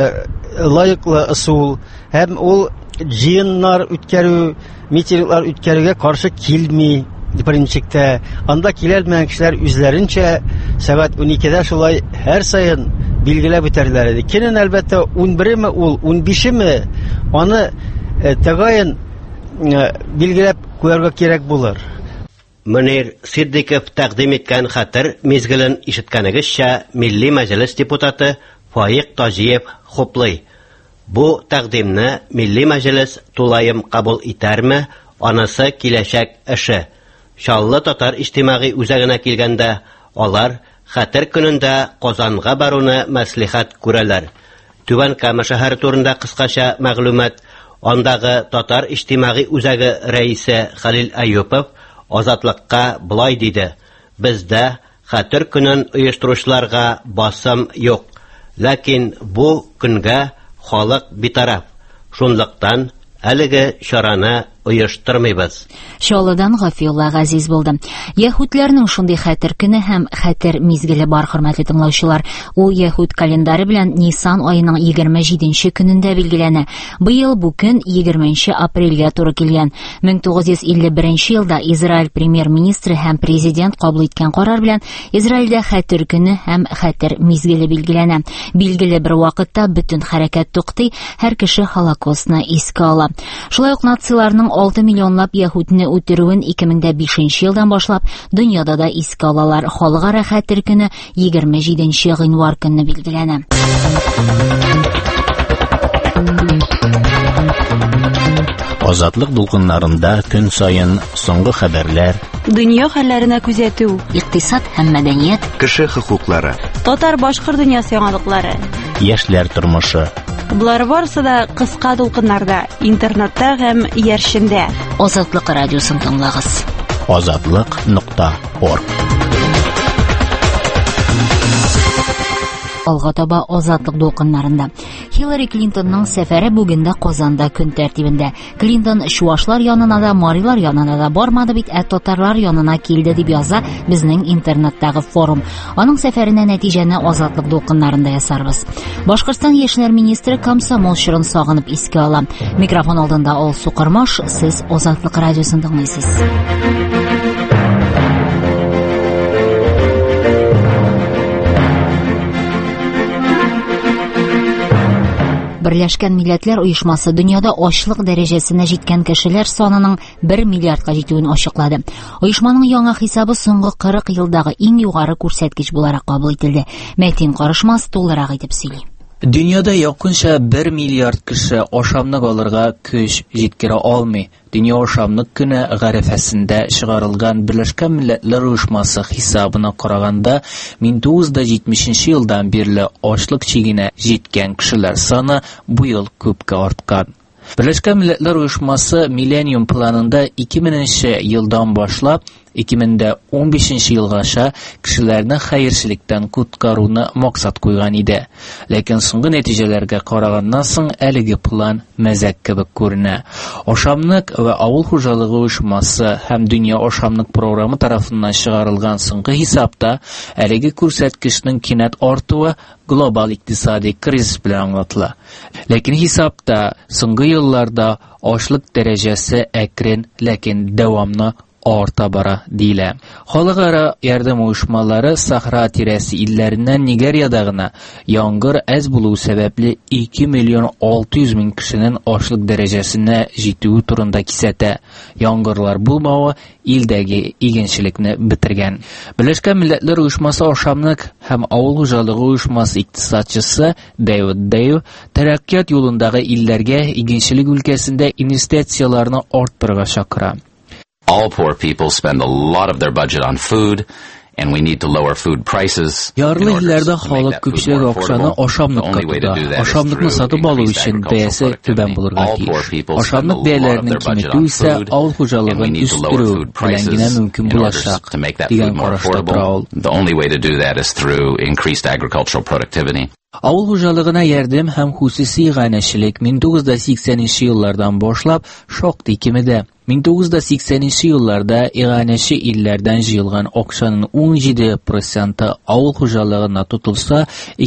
лаеклы ысул, һәм ул җыеннар үткәрү, митинглар үткәрүгә каршы килми. Беренчектә анда киләлмәгән кешеләр үзләренчә сәгать 12дә шулай һәр сайын билгеләп үтәрләр иде. Көнен әлбәттә 11-ме ул, 15-ме, аны тәгаен билгеләп куярга кирәк булыр. Мөнир Сиддиков тәкъдим иткән хәтер мизгелен ишеткәнегезчә, Милли Мәҗлес депутаты Фаик Таҗиев хуплый. Бу тәкъдимне Милли Мәҗлес тулаем кабул итәрме? Анысы киләчәк эше. Чаллы татар иҗтимагый үзәгенә килгәндә, алар хәтер көнендә Казанга баруны мәслихәт күрәләр. Түбән Кама шәһәре турында кыскача мәгълүмат. Андагы татар иҗтимагый үзәге рәисе Хәлил Әюпов Азатлыкка булай диде: "Бездә хәтер көнен оештыручыларга басым юк. Ләкин бу көнгә халык битараф. Шунлыктан әлеге чараны оештырмыйбыз." Чаллыдан Гафиулла Газиз булды. Яһүдләрнең шундый хәтер көне һәм хәтер мизгеле бар, хөрмәтле тыңлаучылар. Ул яһүд календаре белән Нисан аеның 27 көнендә билгеләнә. Быел бу көн 20 апрельгә туры килгән. 1951 елда Израиль премьер-министры һәм президент кабул иткән карар белән Израильдә хәтер көне һәм хәтер мизгеле билгеләнә. Билгеле бер вакытта бөтен хәрәкәт туктый, һәр кеше Холокостны искә ала. Шулай ук нацияларның 6 миллионлап яһүдне үтерүен 2005 елдан башлап дөньяда да искә алалар. Халыкара хәтер көне 27 гыйнвар көнне билгеләнә. Азатлык дулкыннарында көн сайын соңгы хәбәрләр, дөнья хәлләренә күзәтү, икътисад һәм мәдәният, кеше хокуклары, татар-башкорт дөньясы яңалыклары, яшьләр тормышы. Булар барысы да кыска дулкыннарда, интернетта һәм яршендә. Азатлык радиосын тыңлагыз. Azatlyk.org. Алга таба азатлык дулкыннарында. Хиллари Клинтонның сәфәре бүген дә Казанда көн тәртибендә. Клинтон чуашлар янына да, марилар янына да бармады бит, татарлар янына килде дип яза безнең интернеттагы форум. Аның сәфәренә нәтиҗәне азатлык дулкыннарында ясарбыз. Башкортстан яшьләр министры комсомол чорын сагынып искә ала. Микрофон алдында Ал Сукырмаш, сез Азатлык радиосын тыңлыйсыз. 1 Берләшкән Милләтләр Оешмасы дөньяда ачлык дәрәҗәсенә җиткән кешеләр санының 1 миллиардка җитүен ачыклады. Оешманың яңа хисабы соңгы 40 елдагы иң югары күрсәткеч буларак кабул ителде. Мәтин Карышмас тулырак итеп сөйли. Дөньяда якынча 1 миллиард кеше ашамлык алырга көч җиткерә алмый. Дөнья ашамлык көне гарифәсендә чыгарылган Берләшкән Милләтләр Оешмасы хисабына караганда 1970 елдан бирле ачлык чигенә җиткән кешеләр саны бу ел күпкә арткан. Берләшкән Милләтләр Оешмасы Миллениум планында 2000 елдан башлап 2015 елгаcha кешеләрне хәерчелектән коткаруны максат куйган иде. Ләкин соңгы нәтиҗәләргә караганнан соң әлеге план мәзәк кебек күренә. Ашамлык ва авыл хуҗалыгы оешмасы һәм дөнья ашамлык программы тарафыннан чыгарылган соңгы хисапта әлеге күрсәткечнең кинәт артуы глобаль икътисади кризис белән аңлатыла. Ләкин хисапта соңгы елларда ачлык дәрәҗәсе әкрен, ләкин дәвамлы арта бара дилә. Халыкара ярдәм оешмалары Сахра тирәсе илләреннән Нигериядә гына яңгыр әз булу сәбәпле 2 миллион 600 мең кешенең ачлык дәрәҗәсенә җитүе турында кисәтә. Яңгырлар булмавы илдәге игенчелекне бетергән. Берләшкән Милләтләр Оешмасы ашамлык һәм авыл хуҗалыгы оешмасы икътисадчысы Дэвид Дейв тәрәккыят юлындагы илләргә игенчелек өлкәсендә инвестицияларны арттырырга чакыра. All poor people spend a lot of their budget on food, and we need to lower food prices. Ярлы илләрдә халык күпчелек акчаны ашамлыкка тота. Ашамлыкны сатып алу өчен бәясе түбән булырга тиеш. Ашамлык бәяләренең киметү исә авыл хуҗалыгын үстерү белән генә мөмкин булачак дигән карашта тора ул. The only way to do that is through increased agricultural productivity. Авыл хуҗалыгына ярдәм һәм хусусый иганәчелек 1980 еллардан башлап шактый кимеде. 1980 елларда иганәче илләрдән җыелган акчаның 17% авыл хуҗалыгына тотылса,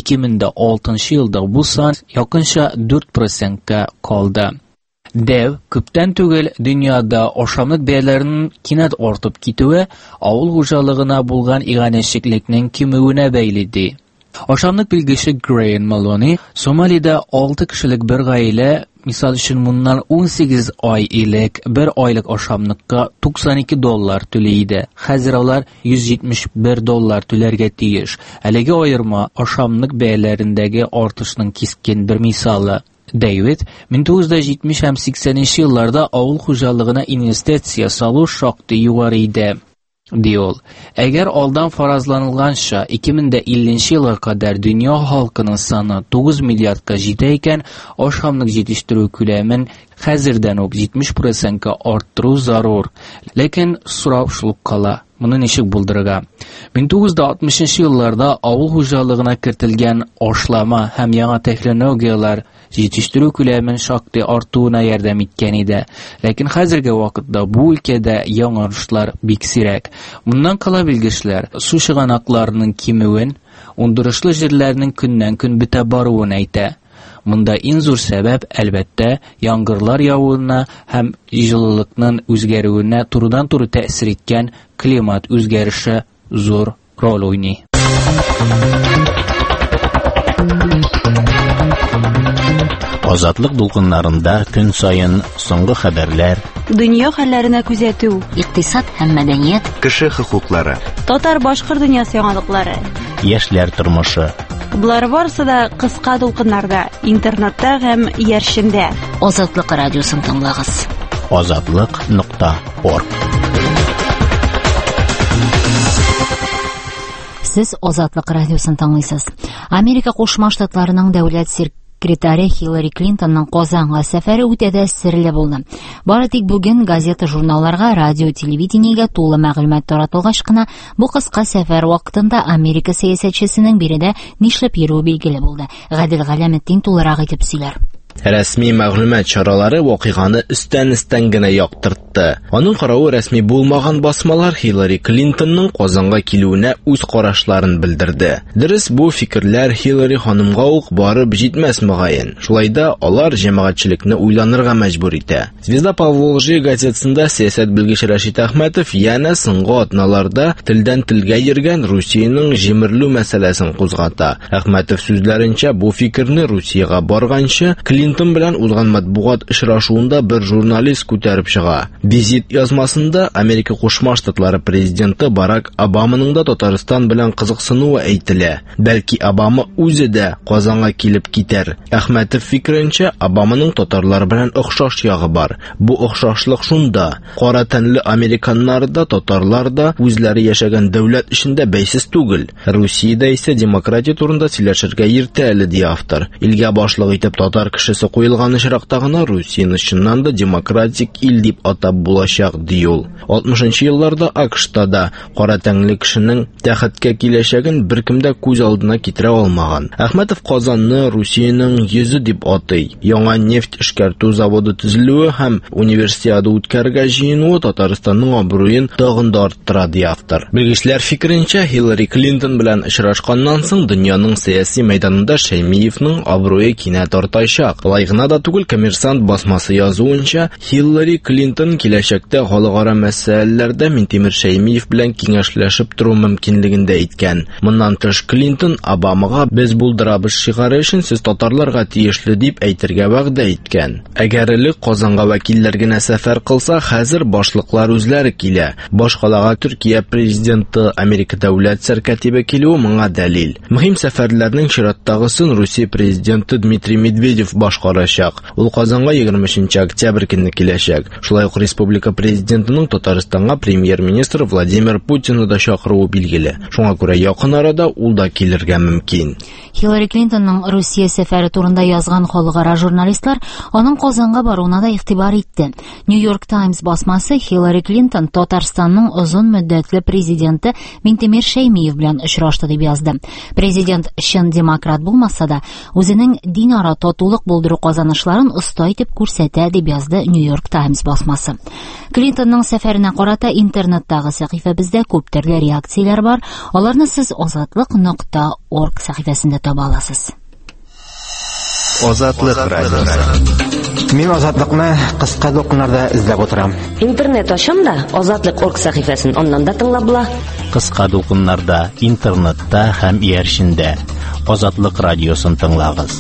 2006 елда бу сан якынча 4%ка калды. Дәв күптән түгел дөньяда ашамлык бәяләренең кинәт артып китүе авыл хуҗалыгына булган иганәчелекнең кимүенә бәйле ди. Ашамлык билгече Грейн Малони Сомалида 6 кешелек бер гаилә, мисал өчен моннан 18 ай элек бер айлык ашамлыкка $92 түләй иде. Хәзер алар $171 түләргә тиеш. Әлеге аерма ашамлык бәяләрендәге артышның кискен бер мисалы. Дэвид 1970 һәм 80 елларда авыл хуҗалыгына инвестиция салу шактый югары иде. Диол. Әгәр алдан фаразланылганча 2050 елга кадәр дөнья халкының саны 9 миллиардка җитә икән, ашамлык җитештерү күләмен хәзердән үк 70%ка арттыру зарур. Ләкин сорау шул кала. Моны ничек булдырырга? 1960 елларда авыл хуҗалыгына кертелгән ашлама һәм яңа технологиялар җитештерү күләмен шактый артуына ярдәм иткән иде. Ләкин хәзерге вакытта бу өлкәдә яңарышлар бик сирәк. Моннан кала билгечләр су чыганакларының кимүен, ундырышлы җирләрнең көннән-көн бетә баруын әйтә. Монда иң зур сәбәп әлбәттә яңгырлар явуына һәм җылылыкның үзгәрүенә турыдан-туры тәэсир иткән климат үзгәреше зур роль уйный. Азатлык дулкыннарында көн сайын соңгы хәбәрләр, дөнья хәлләренә күзәтү, икътисад һәм мәдәният, кеше хокуклары, татар-башкорт дөньясы яңалыклары, яшьләр тормышы. Булар барысы да кыска дулкыннарда, интернетта һәм яршендә. Азатлык радиосын тыңлагыз. Azatlyk.org. Сез Азатлык радиосын тыңлыйсыз. Америка Кушма Штатларының дәүләт секретаре Хиллари Клинтонның Казанга сәфәре үтә дә серле булды. Бары тик бүген газета, журналларга, радио, телевидениегә тулы мәгълүмат таратылгач кына бу кыска сәфәр вакытында Америка сәясәтчесенең биредә нишләп йөрүе билгеле булды. Гадел Галәметдин тулырак итеп сөйләр. Рәсми мәгълүмат чаралары вакыйганы өстән генә яктыртты. Аның каравы, рәсми булмаган басмалар Хиллари Клинтонның Казанга килүенә үз карашларын белдерде. Дөрес, бу фикерләр Хиллари ханымга ук барып җитмәс мөгаен. Шулай да алар җәмәгатьчелекне уйланырга мәҗбүр итә. Звезда Поволжья газетасында сәясәт белгече Рәшит Әхмәтов яна соңгы атналарда телдән телгә йөргән Русиянең җимерлү мәсьәләсен кузгата. Әхмәтов сүзләренчә, бу фикерне Русиягә барганчы Клинтон белән узган матбугат очрашуында бер журналист күтәреп чыга. Визит язмасында Америка Кушма Штатлары президенты Барак Обаманың да Татарстан белән кызыксынуы әйтелә. Бәлки Обама үзе дә Казанга килеп китәр. Әхмәтов фикеренчә, Обаманың татарлар белән охшаш ягы бар. Бу охшашлык шунда: кара тәнле американнар да, татарлар да үзләре яшәгән дәүләт эчендә бәйсез түгел. Русиядә исә демократия турында сөйләшергә иртә әле, ди автор. Илгә башлык итеп татар кешесе куелган очракта гына Русияны чыннан да демократик ил дип атап булачак, ди ул. 60-нчы елларда АКШта да кара тәнле кешенең тәхеткә киләчәген беркем дә күз алдына китерә алмаган. Әхмәтов Казанны Русиянең йөзе дип атый. Яңа нефть эшкәртү заводы төзелүе һәм универсиада үткәрергә җыенуы Татарстанның абруен тагын да арттыра, ди автор. Белгечләр фикеренчә, Хиллари Клинтон белән очрашканнан соң дөньяның сәяси мәйданында Шәймиевның абруе кинәт артачак. Алай гына да түгел, Коммерсант басмасы язуынча, Хиллари Клинтон киләчәктә халыкара мәсьәләләрдә Минтимер Шәймиев белән киңәшләшеп тору мөмкинлеген дә әйткән. Моннан тыш, Клинтон Обамага без булдырабыз шигары өчен сез татарларга тиешле дип әйтергә вәгъдә иткән. Әгәр элек Казанга вәкилләр генә сәфәр кылса, хәзер башлыклар үзләре килә. Башкалага Төркия президенты Америка дәүләт сәркәтибе килүе моңа дәлил. Мөһим сәфәрләрнең чираттагысын Русия президенты Дмитрий Медведев башкарачак. Ул Казанга 23 октябрь көнне киләчәк. Шулай ук республика президентының Татарстанга премьер-министр Владимир Путинны да чакыруы билгеле. Шуңа күрә якын арада ул да килергә мөмкин. Хиллари Клинтонның Русия сәфәре турында язган халыкара журналистлар аның Казанга баруына да игътибар итте. Нью-Йорк Таймс басмасы Хиллари Клинтон Татарстанның озын мөддәтле президенты Минтимер Шәймиев белән очрашты дип язды. Президент чын демократ булмаса да, үзенең дин-ара татулык булдыру казанышларын оста итеп күрсәтә дип язды Нью-Йорк Таймс басмасы. Клинтонның сәфәренә карата интернеттагы сәхифәбездә күп төрле реакцияләр бар. Аларны сез azatlıq.org сәхифәсендә таба аласыз. Азатлык радиосы. Мин азатлыкны кыска докумнарда эзләп утырам. Интернет ачам да Азатлык.org сәхифәсен аннан да тыңлап була. Кыска докумнарда, интернетта һәм ияршендә Азатлык радиосын тыңлагыз.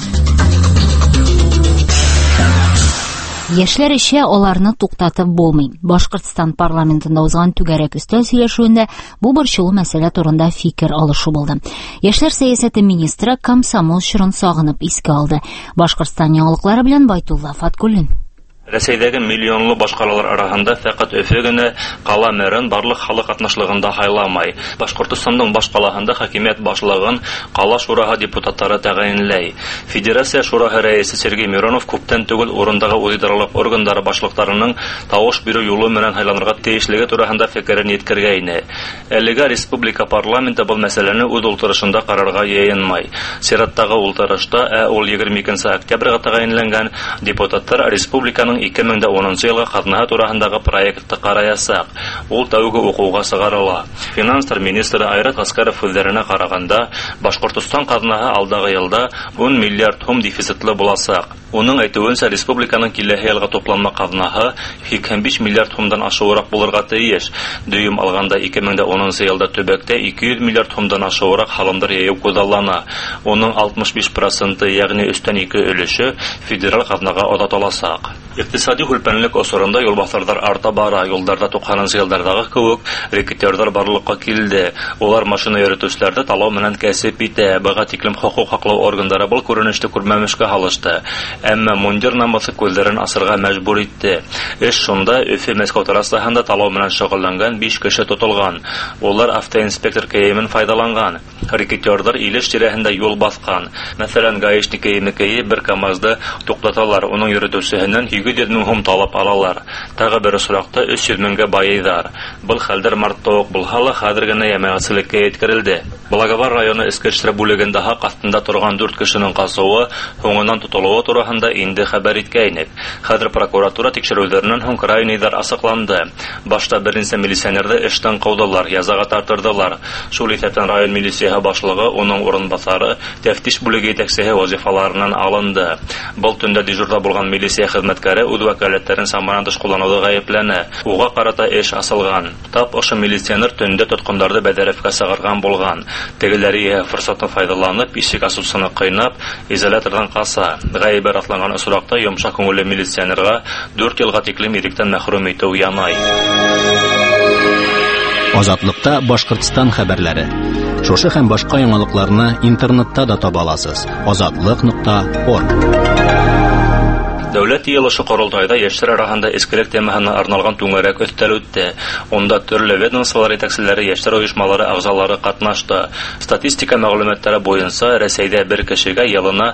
Яшьләр ишә аларны туктатып булмый. Башкортстан парламентында узган түгәрәк өстәл сөйләшүендә бу борчылу мәсьәлә турында фикер алышу булды. Яшьләр сәясәте министры комсомол чорын сагынып искә алды. Башкортстан яңалыклары белән Байтулла Фаткуллин. Рәсәйдәге миллионлы башкалалар арасында фақат Өфе генә кала мэрен барлык халык катнашлыгында хайламай. Башкортстанның башкалаһында хакимият башлыгын кала шураһы депутаттары тәгаенләй. Федерация шураһы рәисе Сергей Миронов күптән түгел урындагы идаралык органнары башлыкларының тавыш бирү юлы белән хайланырга тиешлеге турында фикерен yetkергәйне. Әлегә республика парламенты бу мәсьәләне үз утырышында карарга яйынмай. Сираттагы утырышта ул 22 октябрьгә тәгаенләнгән депутаттар республиканың 2010 елга катнаһы турындагы проектты караясак. Ул тәүге укуга сыгарыла. Финанстар министры Айрат Аскаров үзләренә караганда, Башкортстан катнаһы алдагы елда 10 миллиард сум дефицитлы буласак. Уның әйтүенчә, республиканың киләһе елга топланма катнаһы 85 миллиард сумдан ашуырак булырга тиеш. Дөйем алганда 2010 елда төбәктә 200 миллиард сумдан ашуырак халымдар яйып күзаллана. Уның 65%, ягъни өстән 2 өлеше федераль катнага отатыласак. Икътисади хөлпәнлек осырында юлбасарлар арта бара. Юлдарда 90 еллардагы кебек рекетерлар барлыкка килде. Улар машина йөртүчеләрдә талау менән кәсеп итә. Бага тиклем хокук хаклау органнары бу күренеште күрмәмешкә халышты. Әмма мундир намысы күлләрен асырга мәҗбүр итте. Эш шунда Өфе Мәскәү трассасында талау менән шөгыльләнгән 5 кеше тотылган. Улар автоинспектор киемен файдаланган. Харикетёрлар Илеш тирәһендә юл баскан. Мәсәлән, гаишники бер КАМАЗды туктаталар, уның йөртүчесеннән 700 мең сум талап алалар. Тагы бер осракта 300 меңгә байыйлар. Был хәлдер мартта ук булһа ла, хәзер генә ямәгатьчелеккә yetkерелде. Благовар районы эске эшләр бүлегендә хак астында торган 4 кешенең касуы, һуңыннан тотылуы турында инде хәбәр иткәйнек. Хәзер прокуратура тикшерүләреннән һуң крайнийдар асыкланды. Башта беренче милиционерды эштән каудылар, язага тартырдылар. Шул исәптән район милиция башлыгы, уның урынбасары, тәфтиш бүлеге итәкчесе вазифаларыннан алынды. Был төндә дежурда булган милиция хезмәткәре үз вәкаләтләрен саманан тыш куллануда гаепләнә. Уга карата эш асылган. Тап ошо милиционер төндә тоткындарды Бәдәревкә сыгарган булган. Тегеләре форсаттан файдаланып, ишек асусына кыйнап, изолятордан каса. Гаибер атланган осракта йомшак күңелле милиционерга 4 елга тиклем иректән мәхрүм итү янай. Азатлыкта Башкортстан хәбәрләре. Шушы һәм башка яңалыкларны интернетта да таба аласыз. Azatlyk.org. Дәүләт йыелышы корылтайда яшьләр арасында эскелек темаһына арналган түңәрәк өстәл үтте. Онда төрле ведомстволар итәкчеләре, яшьләр оешмалары агзалары катнашты. Статистика мәгълүматлары буенча, Рәсәйдә бер кешегә елына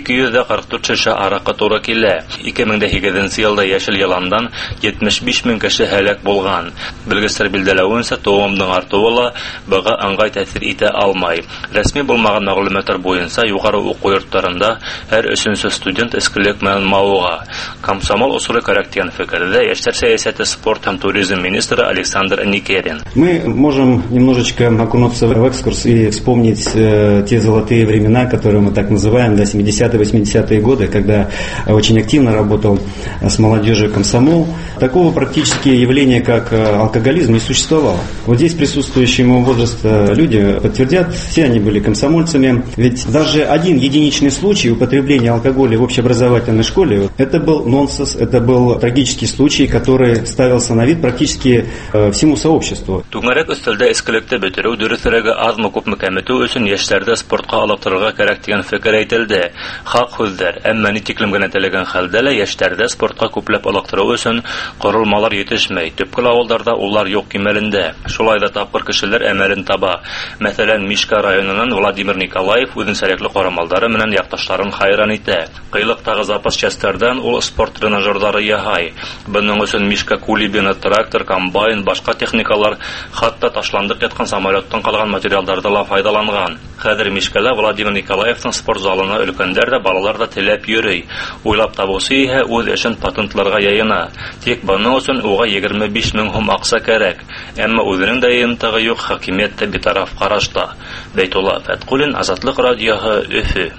244 шешә аракы туры килә. 2008 елда яшел яландан 75 мең кеше һәлак булган. Белгечләр билдәләвенчә, туымның артуы ла быга аңгай тәэсир итә алмай. Рәсми булмаган мәгълүматлар буенча, югары уку йортларында һәр 3нче студент эскелек менән мавыга. Комсомол усулы кирәк дигән фикердә яшьләр сәясәте, спорт һәм туризм министры Александр Никерин. Мы можем немножечко окунуться в экскурс и вспомнить те золотые времена, которые мы так называем, 70-80-е годы, когда очень активно работал с молодежью комсомол. Такого практически явления, как алкоголизм, не существовало. Вот здесь присутствующие моего возраста люди подтвердят, все они были комсомольцами. Ведь даже один единичный случай употребления алкоголя в общеобразовательной школе – это был нонсенс, это был трагический случай, который ставился на вид практически всему сообществу. Түңәрәк өстәлдә эскелекте бетерү, дөресрәге азмы күпме кәметү өчен яшьләрдә спортка алыптырырга кирәк дигән фикер әйтелде. Хак һүзләр, әмма ни тиклем генә теләгән хәлдә лә яшьләрдә спортка күпләп алыптыру өчен корылмалар җитешмәй. Төпкөл авылларда улар юк кимәлендә. Шулай да тапкыр кешеләр әмәлен таба. Мәсәлән, Мишка районыннан Владимир Николаев үзенчәлекле карамалдары менән якташларын хайран итә. Кыйлыктагы запас частьләрдән ул спорт тренажерлары яһай. Буның өчен Мишка кулибины, трактор, комбайн, башка техникалар, хатта ташландык яткан самолеттан калган материалларда ла файдаланган. Хәзер Мишкәлә Владимир Николаевның спорт залына өлкәннәр дә, балалар да теләп йөрий. Уйлап табусы иһә үз эшен патентларга яена. Тик буның өчен уга 25 мең сум акча кирәк. Әмма үзенең дә ентыгы юк, хакимият тә битараф карашта. Бәйтулла Фәткулин, Азатлык радиоһы, Өфө.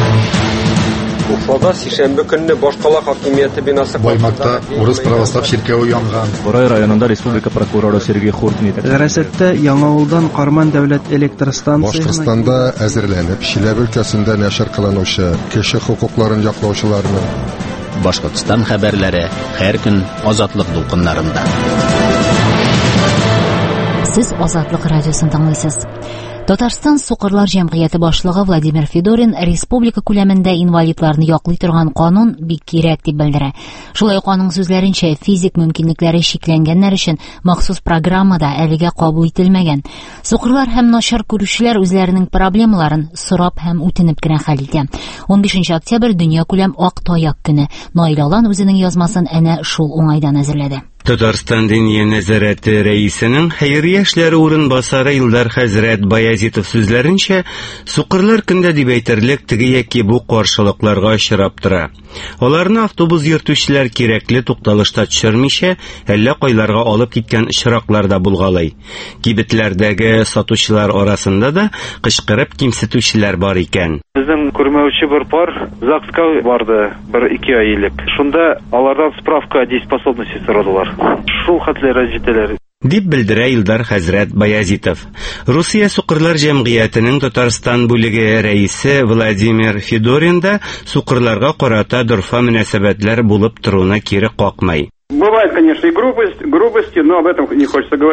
Уфада сишәмбе көнне башкала хакимияте бинасы Баймакта урыс православ чиркәве янган. Борай районында республика прокуроры Сергей Хуртин итә. Гәрәсәттә Яңавылдан Карман дәүләт электростанциясына Башкортстанда әзерләнеп, Чиләбе өлкәсендә нәшер кылынучы кеше хукукларын яклаучыларны. Башкортстан хәбәрләре һәр көн Азатлык дулкыннарында. Сез Азатлык радиосын тыңлыйсыз. Татарстан Сукырлар җәмгыяте башлыгы Владимир Федорин республика күләмендә инвалидларны яклый торган канун бик кирәк дип белдерә. Шулай ук аның сүзләренчә, физик мөмкинлекләре шикләнгәннәр өчен махсус программада әлегә кабул ителмәгән. Сукырлар һәм начар күрүчеләр үзләренең проблемаларын сорап һәм үтенеп кенә хәл итә. 15 октябрь дөньякүләм ак таяк көне. Наил Алан үзенең язмасын әнә шул уңайдан әзерләде. Татарстан Диния нәзарәте рәисенең хәйрия эшләре урынбасары Илдар хәзрәт Баязитов сүзләренчә, сукырлар көндә дип әйтерлек теге яки бу каршылыкларга очрап тора. Аларны автобус йөртүчеләр кирәкле тукталышта төшермичә, әллә кайларга алып киткән очраклар да булгалый. Кибетләрдәге сатучылар арасында да кычкырып кимсетүчеләр бар икән. Безнең күрмәүче бер пар ЗАГСка барды 1-2 ай элек. Шунда алардан справка о дееспособности сорадылар. Шул хәтләр җитәләр. Дип белдерә Илдар хәзрәт Баязитов. Русия Сукырлар җәмгыятенең Татарстан бүлеге рәисе Владимир Федорин да сукырларга карата дөрфа мөнәсәбәтләр булып торуына кире какмый. Бывает, конечно, и грубости, но об этом не хочется говорить.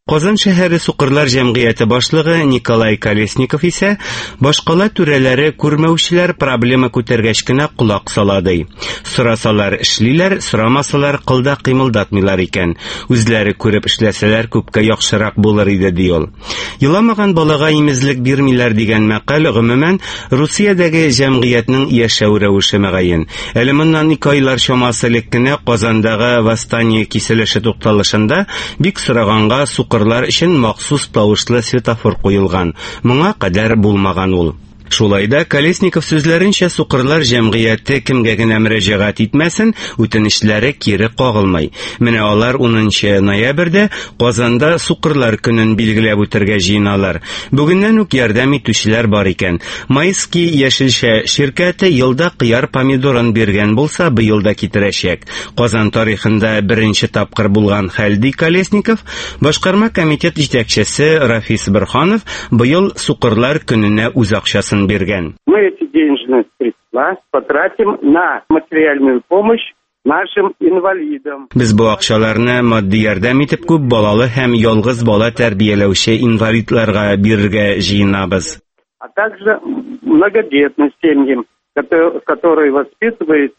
Казан шәһәре Сукырлар җәмгыяте башлыгы Николай Колесников исә башкала түрәләре күрмәүчеләр проблема күтәргәч кенә кулак салады. Сорасалар эшлиләр, сорамасалар кылда кыймылдатмыйлар икән. Үзләре күреп эшләсәләр күпкә яхшырак булыр иде ди ул. Еламаган балага имезлек бирмиләр дигән мәкаль гомумән Русиядәге җәмгыятьнең яшәү рәвеше мәгәен. Әле моннан 2 айлар чамасы элек кенә Казандагы Восстание киселеше тукталышында бик сораганга сукырлар өчен махсус тавышлы светофор куелган. Моңа кадәр булмаган ул. Шулайда Колесников сүзләренчә сукырлар җәмгыяте кемгә генә мөрәҗәгать итмәсен, үтенечләре кире кагылмый. Менә алар 10 ноябрьдә Казанда сукырлар көнен билгеләп үтәргә җыеналар. Бүгеннән үк ярдәм итүчеләр бар икән. Майский яшелчә ширкәте елда кыяр помидорын биргән булса, быел да китерәчәк. Казан тарихында беренче тапкыр булган хәлди Колесников, башкарма комитет җитәкчесе Рафис Бирханов быел сукырлар көненә үз акчасын биргән. Мы эти денежные средства потратим на материальную помощь нашим инвалидам. Без бу акчаларны матди ярдәм итеп күп балалы һәм ялгыз бала тәрбияләүче инвалидларга бирергә җыенабыз. А также многодетным семьям, которые воспитывают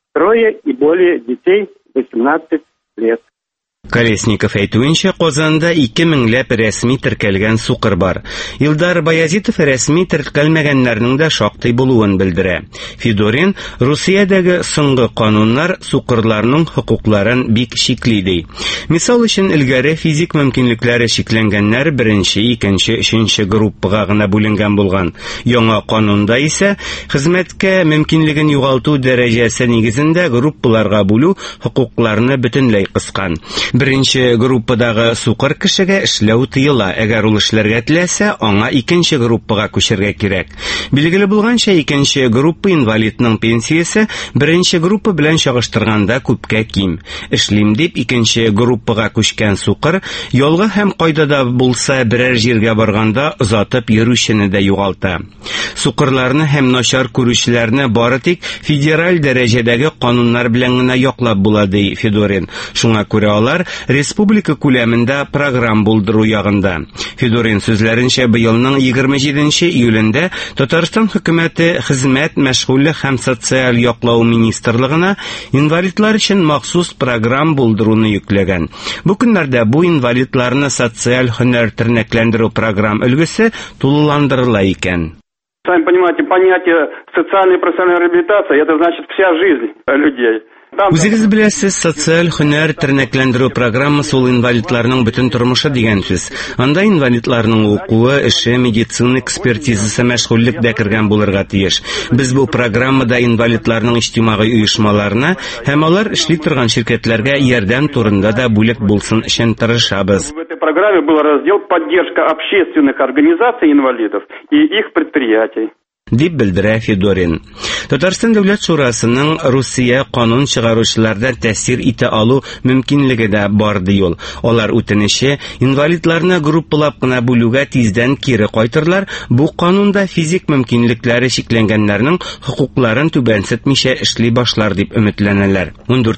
3 и более детей 18 лет. Колесников әйтүенчә, Казанда 2000ләп рәсми теркәлгән сукыр бар. Илдар Баязитов рәсми теркәлмәгәннәрнең дә шактый булуын белдерә. Федорин Русиядәге соңгы кануннар сукырларның хокукларын бик шикли ди. Мисал өчен илгәре физик мөмкинлекләре шикләнгәннәр 1-нче, 2-нче, 3-нче группага гына бүленгән булган. Яңа канунда исә хезмәткә мөмкинлеген югалту дәрәҗәсе нигезендә группаларга бүлү хокукларны бөтенләй кыскан. Беренче группадагы сукыр кешегә эшләү тыела. Әгәр ул эшләргә теләсә, аңа 2нче группага күчәргә кирәк. Билгеле булганча, 2нче группа инвалидның пенсиясе 1нче группа белән чагыштырганда күпкә ким. Эшлим дип 2нче группага күчкән сукыр ялга һәм кайда да булса берәр җиргә барганда озатып йөрүчене дә югалта. Сукырларны һәм начар күрүчеләрне бары тик федераль дәрәҗәдәге кануннар белән генә яклап була ди Федорин. Шуңа күрә алар республика күләмендә программ булдыру ягында. Федорин сүзләренчә, быелның 27 июлендә Татарстан хөкүмәте хезмәт, мәшгульлек һәм социаль яклау министрлыгына инвалидлар өчен махсус программ булдыруны йөкләгән. Бу көннәрдә бу инвалидларны социаль һөнәр тернәкләндерү программ өлгесе тулыландырыла икән. Сами понимаете, понятие социальной и профессиональной реабилитации – это значит вся жизнь людей. Үзегез беләсез, социаль һөнәр тернәкләндерү программасы ул инвалидларның бөтен тормышы дигән сүз. Анда инвалидларның укуы, эше, медицина экспертизасы, мәшгульлек дә кергән булырга тиеш. Без бу программада инвалидларның иҗтимагый оешмаларына һәм алар эшли торган ширкәтләргә ярдәм турында да бүлек булсын өчен тырышабыз. В этой программе был раздел «Поддержка общественных организаций инвалидов и их предприятий». Дип белдерә Федорин. Татарстан Дәүләт Шурасының Русия канун чыгаручылардан тәэсир итә алу мөмкинлеге дә бар ди ул. Алар үтенече инвалидларны группалап кына бүлүгә тиздән кире кайтырлар. Бу канунда физик мөмкинлекләре шикләнгәннәрнең хокукларын түбәнсетмичә эшли башлар дип өметләнәләр.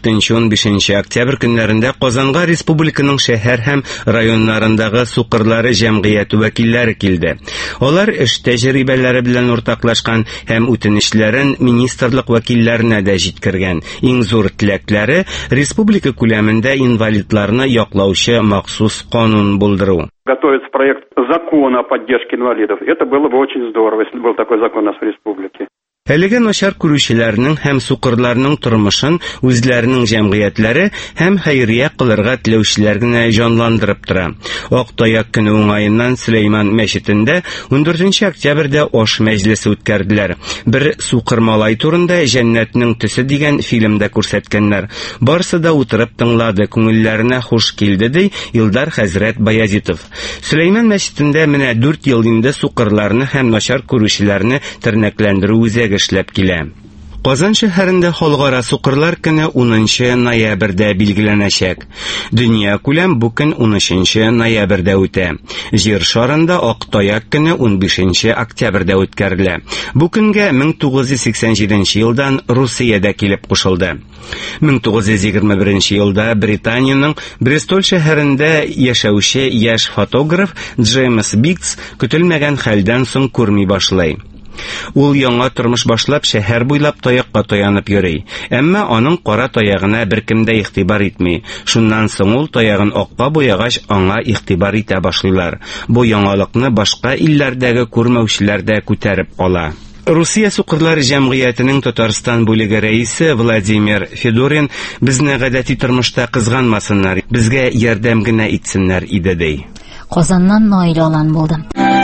14-15 октябрь көннәрендә Казанга республиканың шәһәр һәм районнарындагы сукырлары җәмгыяте вәкилләре килде. Алар эш тәҗрибәләре белән уртаклашкан һәм үтенечләрен министрлык вәкилләренә дә җиткергән. Иң зур теләкләре республика күләмендә инвалидларны яклаучы махсус канун булдыру. Готовится проект закона о поддержке инвалидов. Это было бы очень здорово, если был такой закон у нас в республике. Әлеге начар күрүчеләрнең һәм сукырларның тормышын үзләренең җәмгыятьләре һәм хәйрия кылырга теләүчеләр генә җанландырып тора. Актаяк көне уңаеннан Сөләйман мәчетендә 14 октябрьдә аш мәҗлесе үткәрделәр. Бер сукыр малай турында Җәннәтнең төсе дигән фильмда күрсәткәннәр. Барсы да утырып тыңлады, күңелләренә хуш килде ди Илдар хәзрәт Баязитов. Сөләйман мәчетендә менә 4 ел инде сукырларны һәм начар күрүчеләрне тернәкләндерү үзәге эшләп килә. Казан шәһәрендә халыкара сукырлар көне 10 ноябрьдә билгеләнәчәк. Дөнья күләм бу көн 13 ноябрьдә үтә. Җир шарында Ак таяк көне 15 октябрьдә үткәрелә. Бу көнгә 1987 елдан Русия дә килеп кушылды. 1921 елда Британияның Бристоль шәһәрендә яшәүче яшь фотограф Джеймс Биггс көтелмәгән хәлдән соң күрми башлый. Ул яңа тормыш башлап шәһәр буйлап таякка таянып йөри. Әмма аның кара таягына беркем дә игътибар итми. Шуннан соң ул таягын акка буягач аңа игътибар итә башлыйлар. Бу яңалыкны башка илләрдәге күрмәүчеләр дә күтәреп ала. Русия сукырлар җәмгыятенең Татарстан бүлеге рәисе Владимир Федорин безне гадәти тормышта кызганмасыннар, безгә ярдәм генә итсеннәр иде ди. Казаннан Наил Алан булды.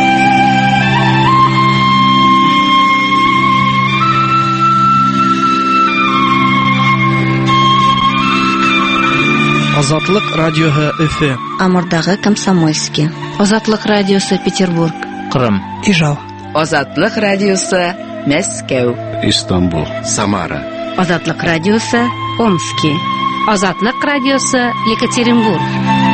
Азатлык радиоһы Өфе. Амурдагы Комсомольский. Азатлык радиосы Петербург. Кырым. Ижау. Азатлык радиосы Мәскәү. Истанбул. Самара. Азатлык радиосы Омский. Азатлык радиосы Екатеринбург.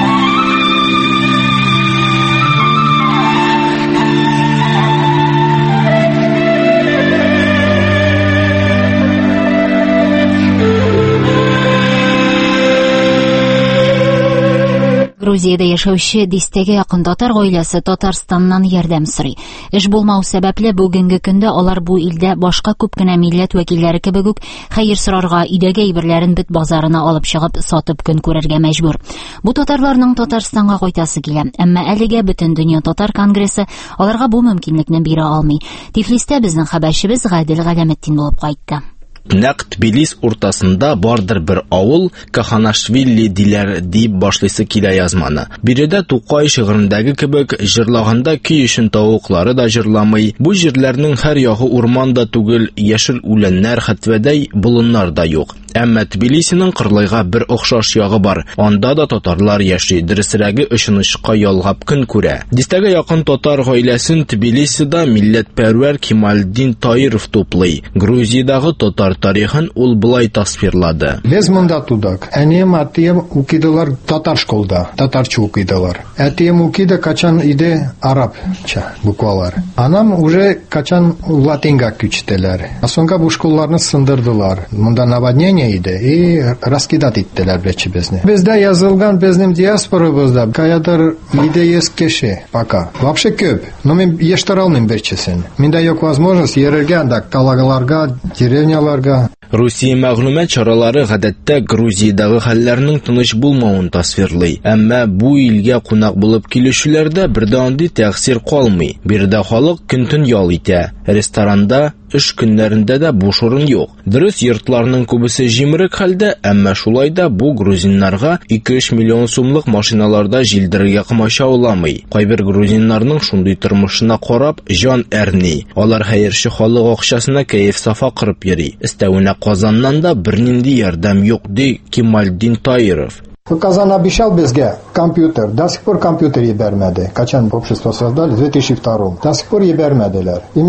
Грузиядә яшәүче дистәгә якын татар гаиләсе Татарстаннан ярдәм сорый. Эш булмау сәбәпле бүгенге көндә алар бу илдә башка күп кенә милләт вәкилләре кебек үк хәер сорарга, өйдәге әйберләрен бит базарына алып чыгып сатып көн күрергә мәҗбүр. Бу татарларның Татарстанга кайтасы килә, әмма әлегә бөтен дөнья татар конгрессы аларга бу мөмкинлекне бирә алмый. Тифлистә безнең хәбәрчебез Гадел Галәметдин булып кайтты. Нәкъ Тбилис уртасында бардыр бер авыл, Каханашвили диләр дип башлыйсы килә язманы. Биредә Тукай шигырендәге кебек, җырлаганда көй өчен тавыклары да җырламый. Бу җирләрнең һәр ягы урман да түгел, яшел үләннәр, хәтвәдәй болыннар да юк. Әмма Тбилисиның кырлайга бер охшаш ягы бар. Анда да татарлар яши, дөресрәге ышанычка ялгап көн күрә. Дистәгә якын татар гаиләсен Тбилисида милләтпәрвәр Кемальдин Таиров туплый. Грузиядагы татар тарихын ул булай тасвирлады. Без монда тудак. Әнием, атием укидылар татар школда, татарча укидылар. Әтием укиды качан иде арабча буквалар. Анам уже качан латинга күчтеләр. Асонга бу школларны сындырдылар. Монда наводнение иде и раскидат иттеләр бечебезне. Бездә язылган безнең диаспорабызда каядыр иде есть кеше пока. Вообще көп. Но мен яшьтәр алмыйм берчесен. Миндә юк возможность йөрергә анда калагаларга, деревняларга. Русия мәгълүмат чаралары гадәттә Грузиядагы хәлләрнең тыныч булмавын тасвирлый. Әмма бу илгә кунак булып килүчеләрдә бердә андый тәэсир калмый. Биредә халык көн-төн ял итә. Ресторанда эш көннәрендә дә буш урын юк. Дөрес, йортларның күбесе җимерек хәлдә, әмма шулай да бу грузиннарга 2-3 миллион сумлык машиналарда җилдерергә комача уламый. Кайбер грузиннарның шундый тормышына карап җан әрни. Алар хәерче халык акчасына кәеф сафа кырып йөри. Истәвенә Казаннан да бернинди ярдәм юк ди Кемальдин Таиров. Казан обещал безгә компьютер, до сих пор компьютер ебәрмәде. Качан общество создали в 2002. До сих пор ебәрмәделәр. И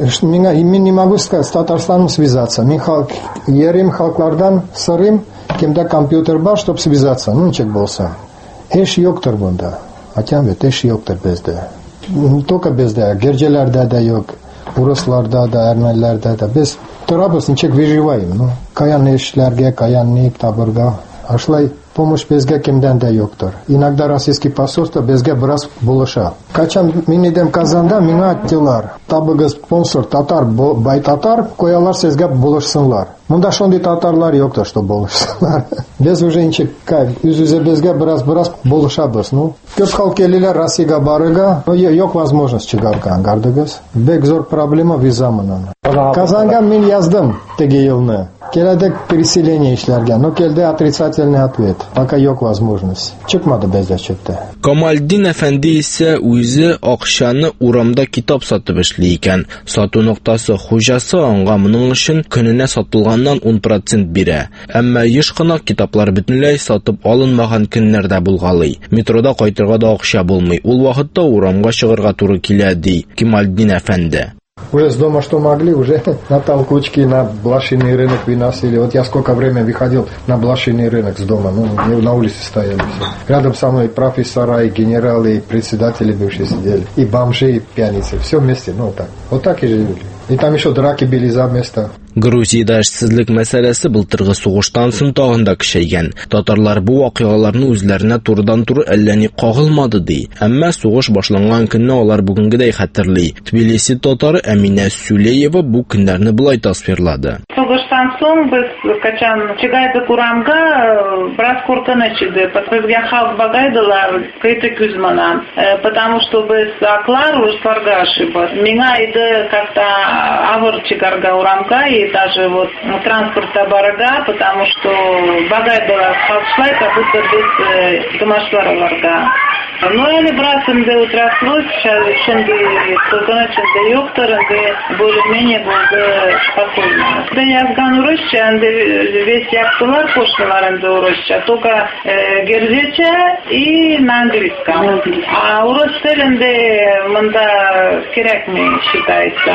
мен не могу с Татарстаном связаться. Мен ерим халыклардан сорыйм, кемдә компьютер бар, чтобы связаться. Ну, ничек булса. Эш юктыр бунда. Атям бит эш юктыр бездә. Только бездә, герҗеләрдә дә юк, урысларда да, әрмәнләрдә дә. Без торабыз, ничек выживаем. Ну, каян эшләргә, каян ник табырга. Ашлай помощь безгә кемдән дә юктыр. Иногда российский посольство безгә бераз булыша. Качан мин идем Казанда, миңа әйттеләр. Табыгыз спонсор татар, бай татар, коялар сезгә булышсынлар. Монда шундый татарлар юктыр, что булышсынлар. Без уже ничек, үз-үзе безгә бераз булышабыз. Ну, көп халык келиләр Россиягә барырга, но юк возможность чыгарга аңгардыгыз. Бек зур проблема виза менән. Казанга мин яздым теге елны. Келәдек переселение эшләргә, но келде отрицательный ответ. Пока юк возможность. Чыкмады бездә чыкты. Камалдин әфәнди исә үзе акчаны урамда китап сатып эшли икән. Сату ноктасы хуҗасы аңа моның өчен көненә сатылганнан 10% бирә. Әмма еш кына китаплар бөтенләй сатып алынмаган көннәрдә булгалый. Метрода кайтырга да акча булмый. Ул вакытта урамга чыгарга туры килә ди Кемальдин әфәнди. Уже с дома что могли, уже на толкучки, на блошиный рынок выносили. Вот я сколько времени выходил на блошиный рынок с дома, на улице стояли все. Рядом со мной профессора, и генералы, и председатели бывшие сидели, и бомжи, и пьяницы, все вместе, так. Вот так и жили. И там еще драки били за место. Грузияда эшсезлек мәсьәләсе былтыргы сугыштан соң тагын да көчәйгән. Татарлар бу вакыйгаларны үзләренә турыдан-туры әллә ни кагылмады ди. Әмма сугыш башланган көнне алар бүгенгедәй хәтерли. Тбилиси татары Әминә Сүлеева бу көннәрне булай тасвирлады. Сугыштан соң без качан чыгайдык урамга, бераз куркыныч иде. Безгә халык багайдылар, кайты күзманан. Потому что без аклар ушларга ошибас. Миңа иде как-то авыр чыгарга урамга и даже вот транспорта барага, потому что багай была халшлай, как будто без домашлараларга. Но я не брат инде утраслось, şimdi куркыныч инде yoktır, инде более-менее болды спокойно. Да язган урысча, инде весь яктылар пошлылар инде урысча, только герзече и на английском. А урыс телинде мында керекми считается.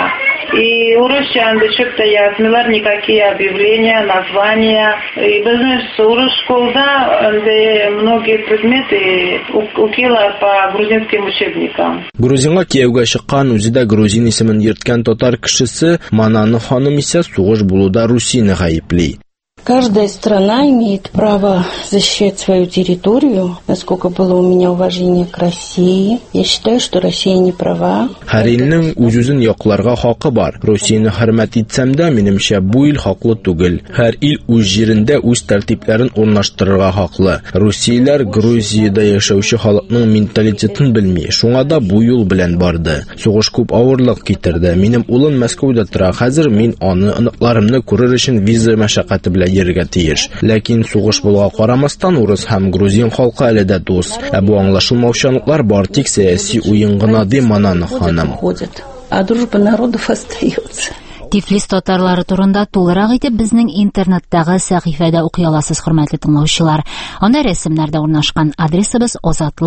И урысча инде чөптө язмылар, никакие объявления, названия. И без урыс школда инде многие предметы укила по грузинским учебникам. Грузинга кияүгә чыккан, үзе дә грузин исемен йөрткән татар кешесе Мананы ханым исә сугыш булуда Русияны гаепли. Каждая страна имеет право защищать свою территорию. Насколько было у меня уважение к России, я считаю, что Россия не права. Һәр илнең үз-үзен якларга хакы бар. Русияны хөрмәт итсәм дә, минемчә бу ил хаклы түгел. Һәр ил үз җирендә үз тәртипләрен урнаштырырга хаклы. Русияләр Грузиядә яшәүче халыкның менталитетын белми. Шуңа да бу юл белән барды. Сугыш күп авырлык китерде. Минем улым Мәскәүдә тора. Хәзер мин аны оныкларымны күрер өчен виза мәшәкате белән йөрергә тиеш. Ләкин сугыш булуга карамастан урыс һәм грузин халкы әле дә дус. Бу аңлашылмаучанлыклар бар, тик сәяси уен гына ди Мананы ханым. А дружба народов остается. Тифлис татарлары турында тулырак итеп безнең интернеттагы сәхифәдә укый аласыз, хөрмәтле тыңлаучылар. Анда рәсемнәрдә урнашкан адресыбыз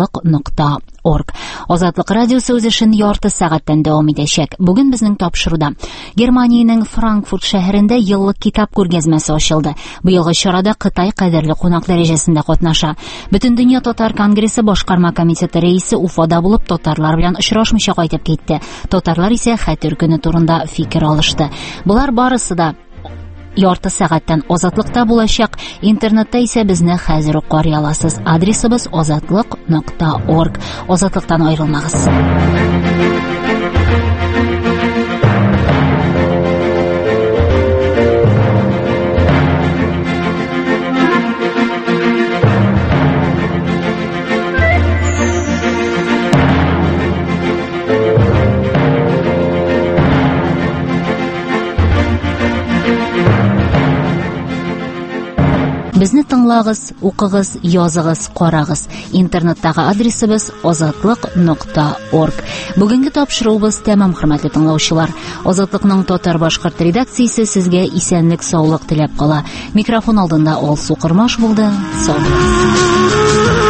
озатлык.org. Озатлык радиосы үз эшен ярты сәгатьтән дәвам итәчәк. Бүген безнең тапшыруда Германиянең Франкфурт шәһәрендә еллык китап күргәзмәсе ачылды. Бу елгы чарада Кытай кадерле кунак дәрәҗәсендә катнаша. Бөтендөнья татар конгрессы башкарма комитеты рәисе Уфада булып татарлар белән очрашмыйча кайтып китте. Татарлар исә Хәтер көне турында фикер алышты. Булар барысы да ярты сәгатьтән Озатлыкта булачак. Интернетта исә безне хәзер үк карый аласыз. Адресыбыз озатлык.org. Озатлыктан аерылмагыз. Безне тыңлагыз, укыгыз, языгыз, карагыз. Интернеттагы адресыбыз озатлык.org. Бүгенге тапшыруыбыз тәмам, хөрмәтле тыңлаучылар. Озатлыкның татар-башкорт редакциясе сезгә исәнлек, саулык теләп кала. Микрофон алдында Алсу Кырмаш булды. Сау булыгыз.